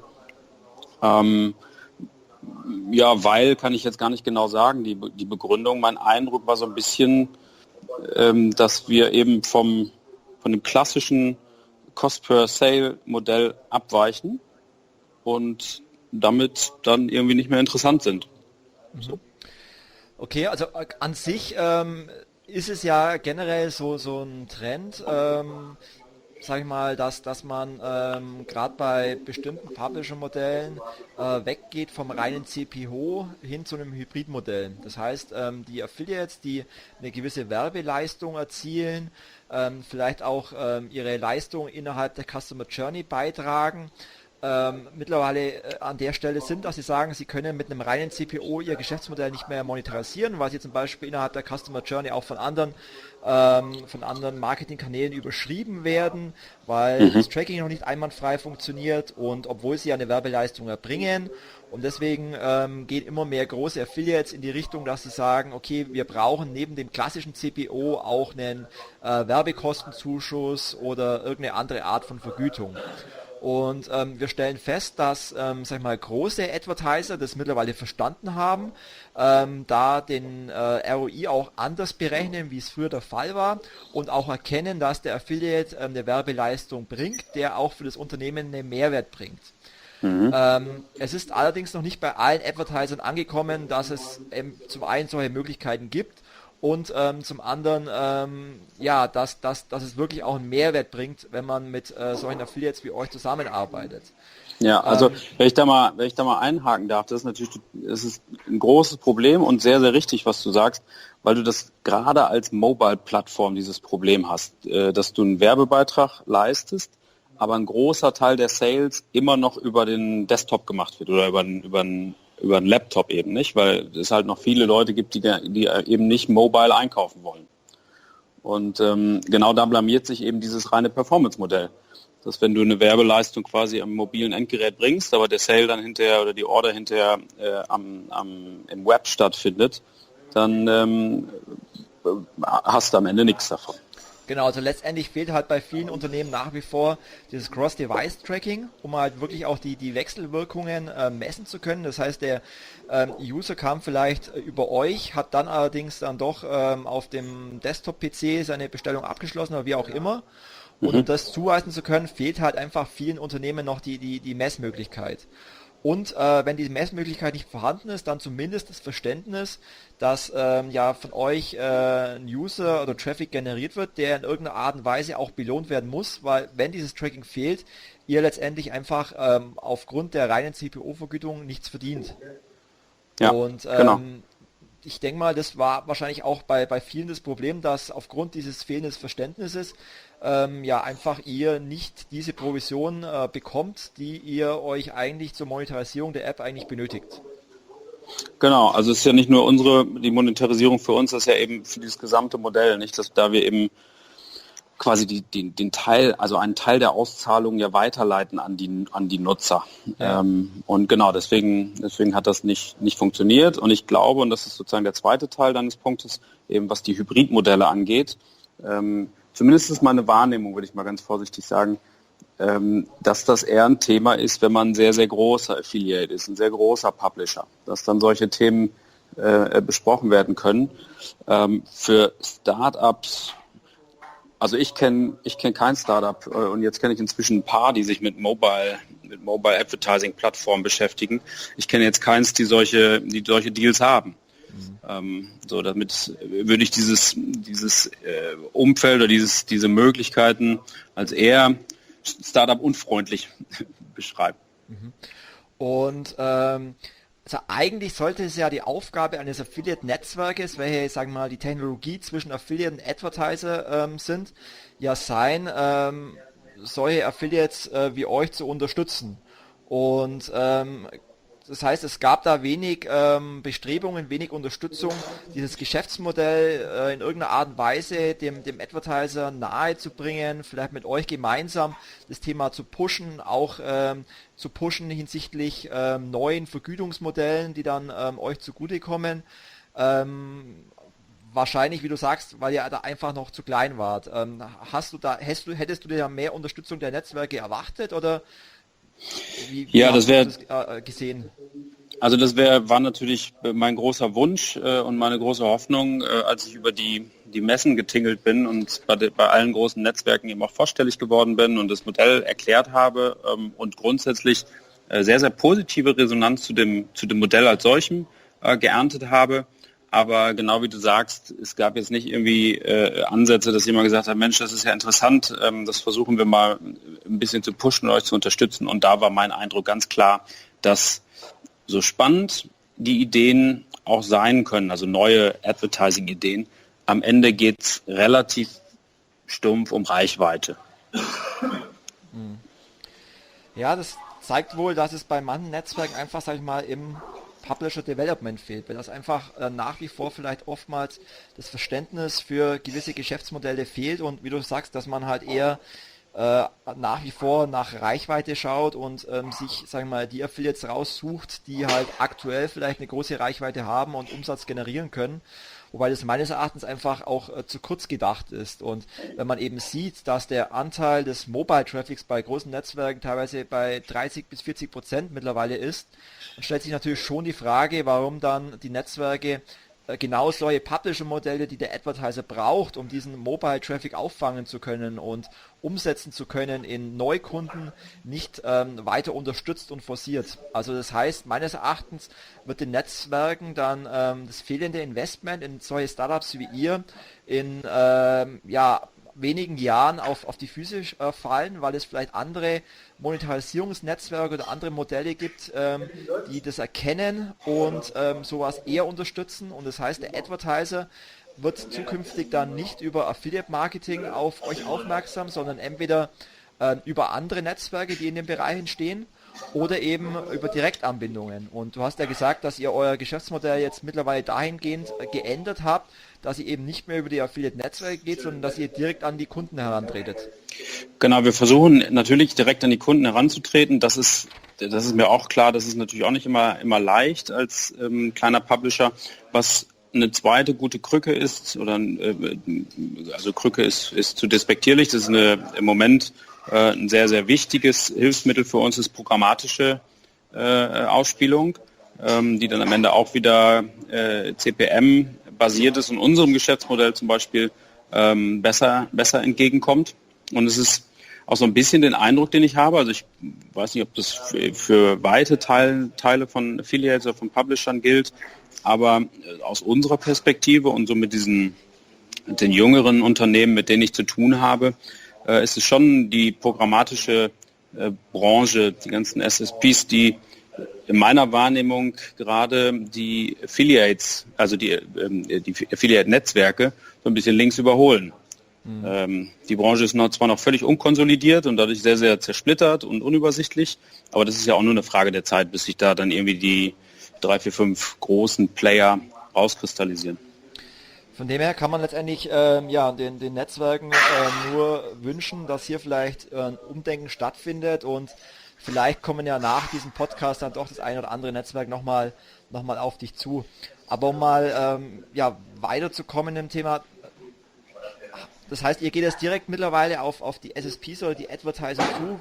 Ja, weil, kann ich jetzt gar nicht genau sagen, die Begründung, mein Eindruck war so ein bisschen, dass wir eben von dem klassischen Cost-per-Sale-Modell abweichen und damit dann irgendwie nicht mehr interessant sind. So. Okay, also an sich ist es ja generell so ein Trend, sag ich mal, dass man gerade bei bestimmten Publisher-Modellen weggeht vom reinen CPO hin zu einem Hybridmodell. Das heißt, die Affiliates, die eine gewisse Werbeleistung erzielen, vielleicht auch ihre Leistung innerhalb der Customer Journey beitragen, mittlerweile an der Stelle sind, dass sie sagen, sie können mit einem reinen CPO ihr Geschäftsmodell nicht mehr monetarisieren, weil sie zum Beispiel innerhalb der Customer Journey auch von anderen Marketingkanälen überschrieben werden, weil das Tracking noch nicht einwandfrei funktioniert und obwohl sie ja eine Werbeleistung erbringen. Und deswegen gehen immer mehr große Affiliates in die Richtung, dass sie sagen, okay, wir brauchen neben dem klassischen CPO auch einen Werbekostenzuschuss oder irgendeine andere Art von Vergütung. Und wir stellen fest, dass sag ich mal, große Advertiser das mittlerweile verstanden haben, da den ROI auch anders berechnen, wie es früher der Fall war und auch erkennen, dass der Affiliate eine Werbeleistung bringt, der auch für das Unternehmen einen Mehrwert bringt. Es ist allerdings noch nicht bei allen Advertisern angekommen, dass es zum einen solche Möglichkeiten gibt und zum anderen, dass es wirklich auch einen Mehrwert bringt, wenn man mit solchen Affiliates wie euch zusammenarbeitet. Ja, also wenn ich da mal einhaken darf, das ist ein großes Problem und sehr, sehr richtig, was du sagst, weil du das gerade als Mobile-Plattform dieses Problem hast, dass du einen Werbebeitrag leistest, aber ein großer Teil der Sales immer noch über den Desktop gemacht wird oder über einen Laptop eben nicht, weil es halt noch viele Leute gibt, die eben nicht mobile einkaufen wollen. Und genau da blamiert sich eben dieses reine Performance-Modell. Dass wenn du eine Werbeleistung quasi am mobilen Endgerät bringst, aber der Sale dann hinterher oder die Order hinterher im Web stattfindet, dann hast du am Ende nichts davon. Genau, also letztendlich fehlt halt bei vielen Unternehmen nach wie vor dieses Cross-Device-Tracking, um halt wirklich auch die Wechselwirkungen messen zu können. Das heißt, der User kam vielleicht über euch, hat dann allerdings dann doch auf dem Desktop-PC seine Bestellung abgeschlossen oder wie auch immer. Und um das zuweisen zu können, fehlt halt einfach vielen Unternehmen noch die Messmöglichkeit. Und wenn die Messmöglichkeit nicht vorhanden ist, dann zumindest das Verständnis, dass von euch ein User oder Traffic generiert wird, der in irgendeiner Art und Weise auch belohnt werden muss, weil wenn dieses Tracking fehlt, ihr letztendlich einfach aufgrund der reinen CPO-Vergütung nichts verdient. Ja, und genau. Ich denke mal, das war wahrscheinlich auch bei vielen das Problem, dass aufgrund dieses fehlenden Verständnisses einfach ihr nicht diese Provision bekommt, die ihr euch eigentlich zur Monetarisierung der App eigentlich benötigt. Genau, also es ist ja nicht nur die Monetarisierung für uns, das ist ja eben für dieses gesamte Modell, nicht, dass da wir eben quasi den Teil, also einen Teil der Auszahlung ja weiterleiten an die Nutzer. Ja. Und genau, deswegen hat das nicht funktioniert. Und ich glaube, und das ist sozusagen der zweite Teil deines Punktes, eben was die Hybridmodelle angeht, zumindest ist meine Wahrnehmung, würde ich mal ganz vorsichtig sagen, dass das eher ein Thema ist, wenn man ein sehr, sehr großer Affiliate ist, ein sehr großer Publisher, dass dann solche Themen besprochen werden können. Für Startups, also ich kenne kein Startup und jetzt kenne ich inzwischen ein paar, die sich mit Mobile Advertising Plattformen beschäftigen. Ich kenne jetzt keins, die solche Deals haben. Damit würde ich dieses Umfeld oder diese Möglichkeiten als eher Startup unfreundlich beschreiben. Und also eigentlich sollte es ja die Aufgabe eines Affiliate-Netzwerkes, welche, sagen wir mal, die Technologie zwischen Affiliate und Advertiser sind, ja sein, solche Affiliates wie euch zu unterstützen. Und das heißt, es gab da wenig Bestrebungen, wenig Unterstützung, dieses Geschäftsmodell in irgendeiner Art und Weise dem Advertiser nahe zu bringen, vielleicht mit euch gemeinsam das Thema zu pushen, auch zu pushen hinsichtlich neuen Vergütungsmodellen, die dann euch zugutekommen. Wahrscheinlich, wie du sagst, weil ihr da einfach noch zu klein wart. Hättest du dir mehr Unterstützung der Netzwerke erwartet oder wie das wäre gesehen? Also das war natürlich mein großer Wunsch und meine große Hoffnung, als ich über die Messen getingelt bin und bei allen großen Netzwerken eben auch vorstellig geworden bin und das Modell erklärt habe und grundsätzlich sehr, sehr positive Resonanz zu dem Modell als solchem geerntet habe. Aber genau wie du sagst, es gab jetzt nicht irgendwie Ansätze, dass jemand gesagt hat, Mensch, das ist ja interessant, das versuchen wir mal ein bisschen zu pushen und euch zu unterstützen. Und da war mein Eindruck ganz klar, dass so spannend die Ideen auch sein können, also neue Advertising-Ideen, am Ende geht es relativ stumpf um Reichweite. Ja, das zeigt wohl, dass es bei manchen Netzwerken einfach, sag ich mal, im Publisher Development fehlt, weil das einfach nach wie vor vielleicht oftmals das Verständnis für gewisse Geschäftsmodelle fehlt und wie du sagst, dass man halt eher nach wie vor nach Reichweite schaut und sich, sagen wir mal, die Affiliates raussucht, die halt aktuell vielleicht eine große Reichweite haben und Umsatz generieren können. Wobei das meines Erachtens einfach auch zu kurz gedacht ist. Und wenn man eben sieht, dass der Anteil des Mobile Traffics bei großen Netzwerken teilweise bei 30-40% mittlerweile ist, dann stellt sich natürlich schon die Frage, warum dann die Netzwerke genau solche Publisher-Modelle, die der Advertiser braucht, um diesen Mobile-Traffic auffangen zu können und umsetzen zu können in Neukunden, nicht weiter unterstützt und forciert. Also das heißt, meines Erachtens wird den Netzwerken dann das fehlende Investment in solche Startups wie ihr in wenigen Jahren auf die Füße fallen, weil es vielleicht andere Monetarisierungsnetzwerke oder andere Modelle gibt, die das erkennen und sowas eher unterstützen. Und das heißt, der Advertiser wird zukünftig dann nicht über Affiliate Marketing auf euch aufmerksam, sondern entweder über andere Netzwerke, die in dem Bereich entstehen, oder eben über Direktanbindungen. Und du hast ja gesagt, dass ihr euer Geschäftsmodell jetzt mittlerweile dahingehend geändert habt, dass ihr eben nicht mehr über die Affiliate-Netzwerke geht, sondern dass ihr direkt an die Kunden herantretet. Genau, wir versuchen natürlich direkt an die Kunden heranzutreten. Das ist mir auch klar, das ist natürlich auch nicht immer leicht als kleiner Publisher. Was eine zweite gute Krücke ist, also Krücke ist zu despektierlich, das ist im Moment ein sehr, sehr wichtiges Hilfsmittel für uns ist programmatische Ausspielung, die dann am Ende auch wieder CPM basiert ist und unserem Geschäftsmodell zum Beispiel besser entgegenkommt. Und es ist auch so ein bisschen den Eindruck, den ich habe, also ich weiß nicht, ob das für weite Teile von Affiliates oder von Publishern gilt, aber aus unserer Perspektive und so mit den jüngeren Unternehmen, mit denen ich zu tun habe, ist es schon die programmatische Branche, die ganzen SSPs, die in meiner Wahrnehmung gerade die Affiliates, also die Affiliate-Netzwerke, so ein bisschen links überholen. Die Branche ist zwar noch völlig unkonsolidiert und dadurch sehr, sehr zersplittert und unübersichtlich, aber das ist ja auch nur eine Frage der Zeit, bis sich da dann irgendwie die 3, 4, 5 großen Player rauskristallisieren. Von dem her kann man letztendlich den Netzwerken nur wünschen, dass hier vielleicht ein Umdenken stattfindet und vielleicht kommen ja nach diesem Podcast dann doch das ein oder andere Netzwerk nochmal auf dich zu. Aber um mal weiterzukommen im Thema, das heißt, ihr geht jetzt direkt mittlerweile auf die SSPs oder die Advertiser zu,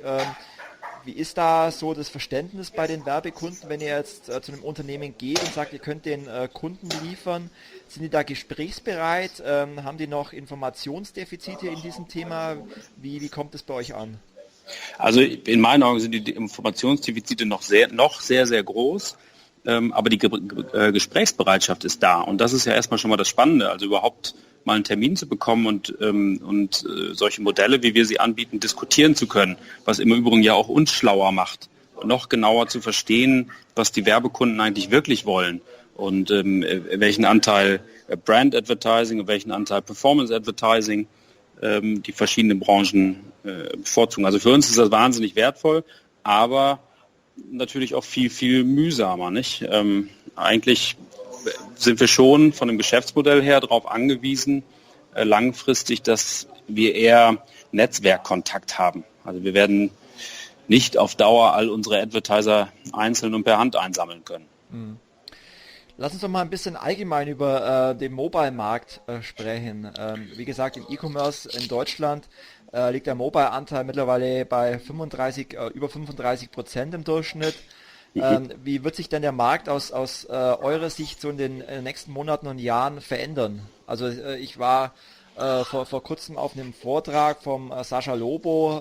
wie ist da so das Verständnis bei den Werbekunden, wenn ihr jetzt zu einem Unternehmen geht und sagt, ihr könnt den Kunden liefern? Sind die da gesprächsbereit? Haben die noch Informationsdefizite in diesem Thema? Wie kommt es bei euch an? Also in meinen Augen sind die Informationsdefizite noch sehr, sehr groß. Aber die Gesprächsbereitschaft ist da. Und das ist ja erstmal schon mal das Spannende. Also überhaupt mal einen Termin zu bekommen und solche Modelle, wie wir sie anbieten, diskutieren zu können, was im Übrigen ja auch uns schlauer macht, noch genauer zu verstehen, was die Werbekunden eigentlich wirklich wollen und welchen Anteil Brand Advertising und welchen Anteil Performance Advertising die verschiedenen Branchen bevorzugen. Also für uns ist das wahnsinnig wertvoll, aber natürlich auch viel, viel mühsamer, nicht? Eigentlich sind wir schon von dem Geschäftsmodell her darauf angewiesen, langfristig, dass wir eher Netzwerkkontakt haben. Also wir werden nicht auf Dauer all unsere Advertiser einzeln und per Hand einsammeln können. Lass uns doch mal ein bisschen allgemein über den Mobile-Markt sprechen. Wie gesagt, im E-Commerce in Deutschland liegt der Mobile-Anteil mittlerweile bei über 35% im Durchschnitt. Wie wird sich denn der Markt aus eurer Sicht so in den nächsten Monaten und Jahren verändern? Also ich war vor kurzem auf einem Vortrag vom Sascha Lobo,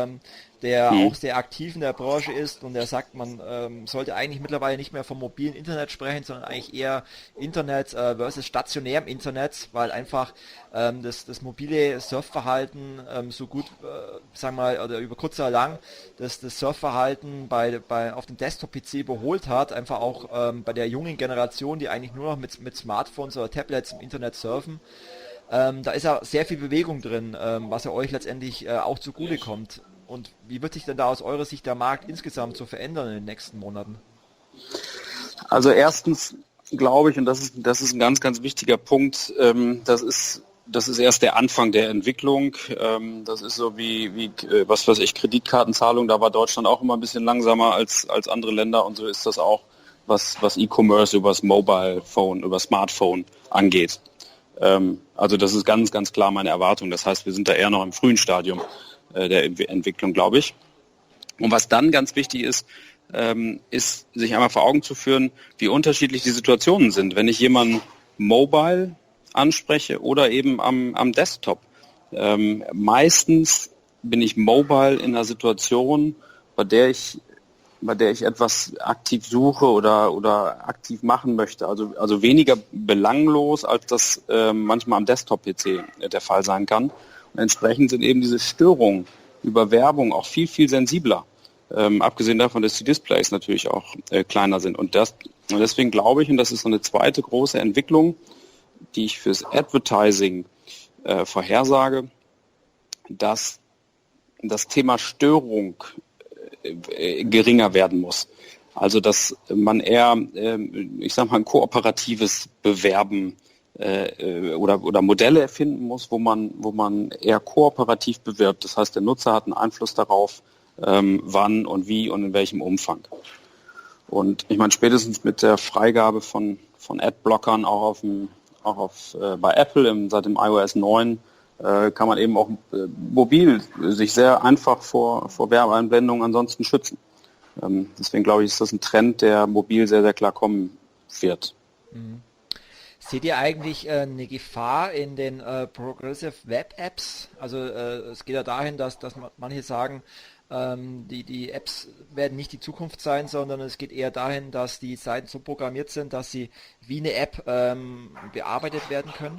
der auch sehr aktiv in der Branche ist und der sagt, man sollte eigentlich mittlerweile nicht mehr vom mobilen Internet sprechen, sondern eigentlich eher Internet versus stationärem Internet, weil einfach das mobile Surfverhalten so gut, sagen wir mal, oder über kurz oder lang, das Surfverhalten auf dem Desktop-PC überholt hat, einfach auch bei der jungen Generation, die eigentlich nur noch mit Smartphones oder Tablets im Internet surfen. Da ist ja sehr viel Bewegung drin, was ja euch letztendlich auch zugutekommt. Und wie wird sich denn da aus eurer Sicht der Markt insgesamt so verändern in den nächsten Monaten? Also erstens glaube ich, und das ist ein ganz, ganz wichtiger Punkt, das ist erst der Anfang der Entwicklung. Das ist so wie was weiß ich, Kreditkartenzahlung, da war Deutschland auch immer ein bisschen langsamer als andere Länder und so ist das auch, was E-Commerce übers Mobile Phone, über Smartphone angeht. Also das ist ganz, ganz klar meine Erwartung. Das heißt, wir sind da eher noch im frühen Stadium der Entwicklung, glaube ich. Und was dann ganz wichtig ist, ist, sich einmal vor Augen zu führen, wie unterschiedlich die Situationen sind. Wenn ich jemanden mobile anspreche oder eben am Desktop. Meistens bin ich mobile in einer Situation, bei der ich etwas aktiv suche oder aktiv machen möchte. Also weniger belanglos, als das manchmal am Desktop-PC der Fall sein kann. Und entsprechend sind eben diese Störungen über Werbung auch viel, viel sensibler. Abgesehen davon, dass die Displays natürlich auch kleiner sind. Und deswegen glaube ich, und das ist so eine zweite große Entwicklung, die ich fürs Advertising vorhersage, dass das Thema Störung geringer werden muss. Also dass man eher, ich sag mal, ein kooperatives Bewerben oder Modelle erfinden muss, wo man eher kooperativ bewirbt. Das heißt, der Nutzer hat einen Einfluss darauf, wann und wie und in welchem Umfang. Und ich meine, spätestens mit der Freigabe von Adblockern auch bei Apple seit dem iOS 9 kann man eben auch mobil sich sehr einfach vor Werbeeinblendungen ansonsten schützen. Deswegen glaube ich, ist das ein Trend, der mobil sehr, sehr klar kommen wird. Mhm. Seht ihr eigentlich eine Gefahr in den Progressive Web Apps? Also es geht ja dahin, dass manche sagen, die Apps werden nicht die Zukunft sein, sondern es geht eher dahin, dass die Seiten so programmiert sind, dass sie wie eine App bearbeitet werden können.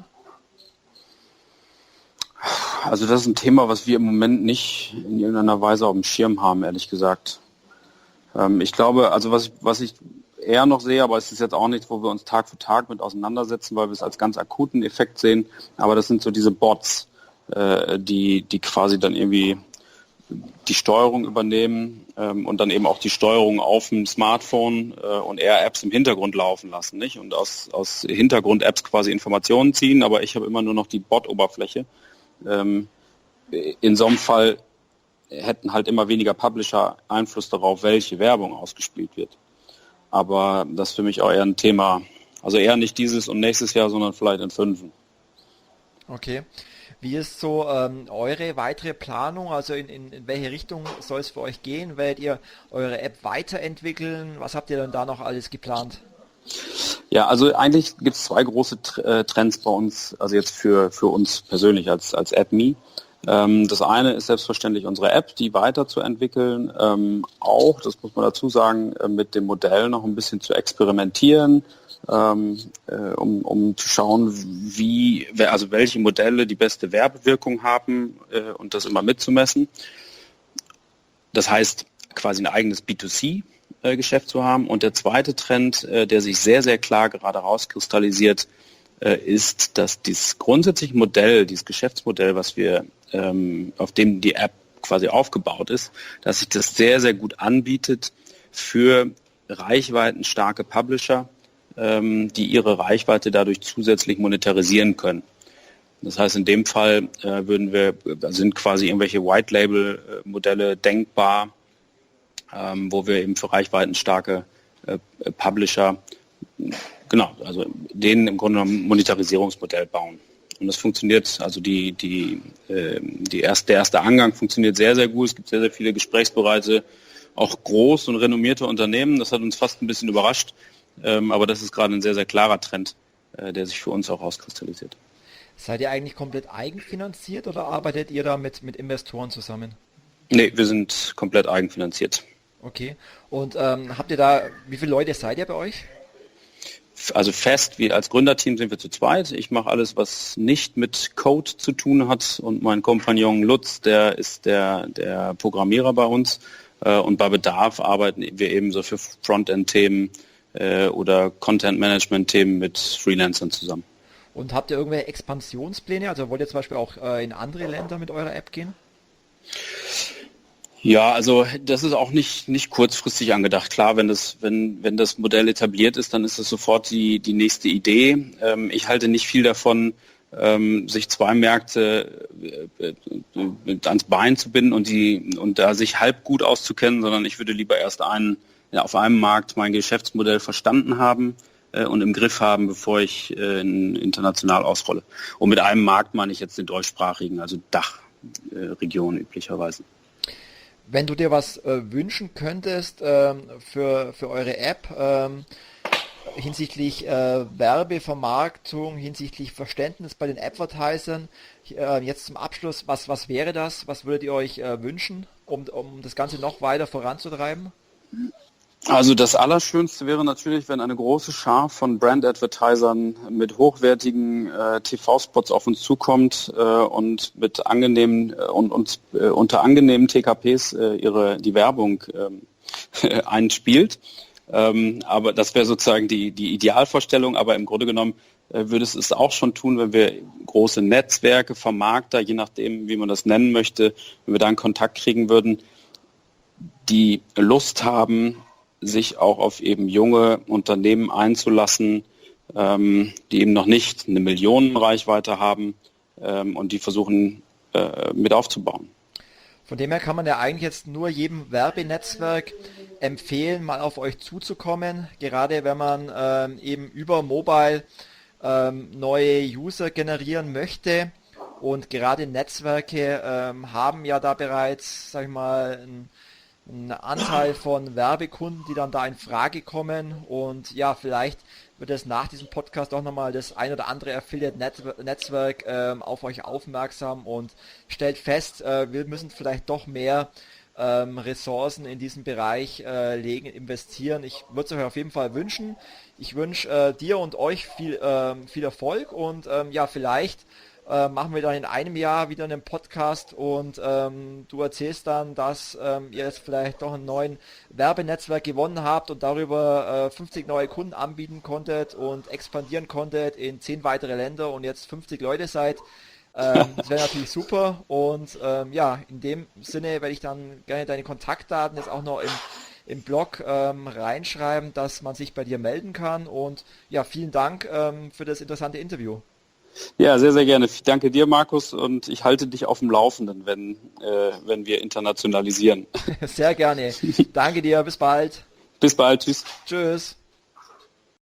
Also das ist ein Thema, was wir im Moment nicht in irgendeiner Weise auf dem Schirm haben, ehrlich gesagt. Ich glaube, also was ich eher noch sehe, aber es ist jetzt auch nichts, wo wir uns Tag für Tag mit auseinandersetzen, weil wir es als ganz akuten Effekt sehen, aber das sind so diese Bots, die quasi dann irgendwie die Steuerung übernehmen und dann eben auch die Steuerung auf dem Smartphone und eher Apps im Hintergrund laufen lassen, nicht? Und aus Hintergrund-Apps quasi Informationen ziehen, aber ich habe immer nur noch die Bot-Oberfläche. In so einem Fall hätten halt immer weniger Publisher Einfluss darauf, welche Werbung ausgespielt wird. Aber das ist für mich auch eher ein Thema, also eher nicht dieses und nächstes Jahr, sondern vielleicht in 5. Okay. Wie ist so eure weitere Planung? Also in welche Richtung soll es für euch gehen? Werdet ihr eure App weiterentwickeln? Was habt ihr denn da noch alles geplant? Ja, also eigentlich gibt es 2 große Trends bei uns, also jetzt für uns persönlich als AppMe. Das eine ist selbstverständlich unsere App, die weiterzuentwickeln, auch, das muss man dazu sagen, mit dem Modell noch ein bisschen zu experimentieren, um zu schauen, welche Modelle die beste Werbewirkung haben und das immer mitzumessen. Das heißt, quasi ein eigenes B2C-Geschäft zu haben. Und der zweite Trend, der sich sehr, sehr klar gerade rauskristallisiert, ist, dass dieses grundsätzliche Modell, dieses Geschäftsmodell, auf dem die App quasi aufgebaut ist, dass sich das sehr, sehr gut anbietet für reichweitenstarke Publisher, die ihre Reichweite dadurch zusätzlich monetarisieren können. Das heißt, in dem Fall sind quasi irgendwelche White-Label-Modelle denkbar, wo wir eben für reichweitenstarke Publisher also denen im Grunde genommen ein Monetarisierungsmodell bauen. Und das funktioniert, also der erste Angang funktioniert sehr, sehr gut. Es gibt sehr, sehr viele gesprächsbereite, auch groß und renommierte Unternehmen. Das hat uns fast ein bisschen überrascht. Aber das ist gerade ein sehr, sehr klarer Trend, der sich für uns auch rauskristallisiert. Seid ihr eigentlich komplett eigenfinanziert oder arbeitet ihr da mit Investoren zusammen? Nee, wir sind komplett eigenfinanziert. Okay. Und wie viele Leute seid ihr bei euch? Also fest, wie als Gründerteam sind wir zu zweit. Ich mache alles, was nicht mit Code zu tun hat, und mein Kompagnon Lutz, der ist der Programmierer bei uns, und bei Bedarf arbeiten wir eben so für Frontend-Themen oder Content-Management-Themen mit Freelancern zusammen. Und habt ihr irgendwelche Expansionspläne? Also wollt ihr zum Beispiel auch in andere Länder mit eurer App gehen? Ja, also das ist auch nicht kurzfristig angedacht. Klar, wenn das Modell etabliert ist, dann ist es sofort die nächste Idee. Ich halte nicht viel davon, sich zwei Märkte ans Bein zu binden und da sich halb gut auszukennen, sondern ich würde lieber erst auf einem Markt mein Geschäftsmodell verstanden haben und im Griff haben, bevor ich international ausrolle. Und mit einem Markt meine ich jetzt den deutschsprachigen, also Dachregion üblicherweise. Wenn du dir was wünschen könntest für eure App hinsichtlich Werbevermarktung, hinsichtlich Verständnis bei den Advertisern, jetzt zum Abschluss, was wäre das? Was würdet ihr euch wünschen, um das Ganze noch weiter voranzutreiben? Also das Allerschönste wäre natürlich, wenn eine große Schar von Brand-Advertisern mit hochwertigen TV-Spots auf uns zukommt und mit angenehmen unter angenehmen TKPs die Werbung einspielt. Aber das wäre sozusagen die Idealvorstellung. Aber im Grunde genommen würde es auch schon tun, wenn wir große Netzwerke, Vermarkter, je nachdem, wie man das nennen möchte, wenn wir da einen Kontakt kriegen würden, die Lust haben, sich auch auf eben junge Unternehmen einzulassen, die eben noch nicht eine Millionenreichweite haben und die versuchen mit aufzubauen. Von dem her kann man ja eigentlich jetzt nur jedem Werbenetzwerk empfehlen, mal auf euch zuzukommen, gerade wenn man eben über Mobile neue User generieren möchte. Und gerade Netzwerke haben ja da bereits, sag ich mal, einen Anteil von Werbekunden, die dann da in Frage kommen. Und ja, vielleicht wird es nach diesem Podcast auch nochmal das ein oder andere Affiliate-Netzwerk auf euch aufmerksam und stellt fest, wir müssen vielleicht doch mehr Ressourcen in diesem Bereich investieren. Ich würde es euch auf jeden Fall wünschen. Ich wünsche dir und euch viel Erfolg und ja, vielleicht machen wir dann in einem Jahr wieder einen Podcast und du erzählst dann, dass ihr jetzt vielleicht doch einen neuen Werbenetzwerk gewonnen habt und darüber 50 neue Kunden anbieten konntet und expandieren konntet in 10 weitere Länder und jetzt 50 Leute seid. Das wäre natürlich super und ja, in dem Sinne werde ich dann gerne deine Kontaktdaten jetzt auch noch im Blog reinschreiben, dass man sich bei dir melden kann und ja, vielen Dank für das interessante Interview. Ja, sehr, sehr gerne. Ich danke dir, Markus, und ich halte dich auf dem Laufenden, wenn wir internationalisieren. Sehr gerne. Danke dir, bis bald. Bis bald, tschüss. Tschüss.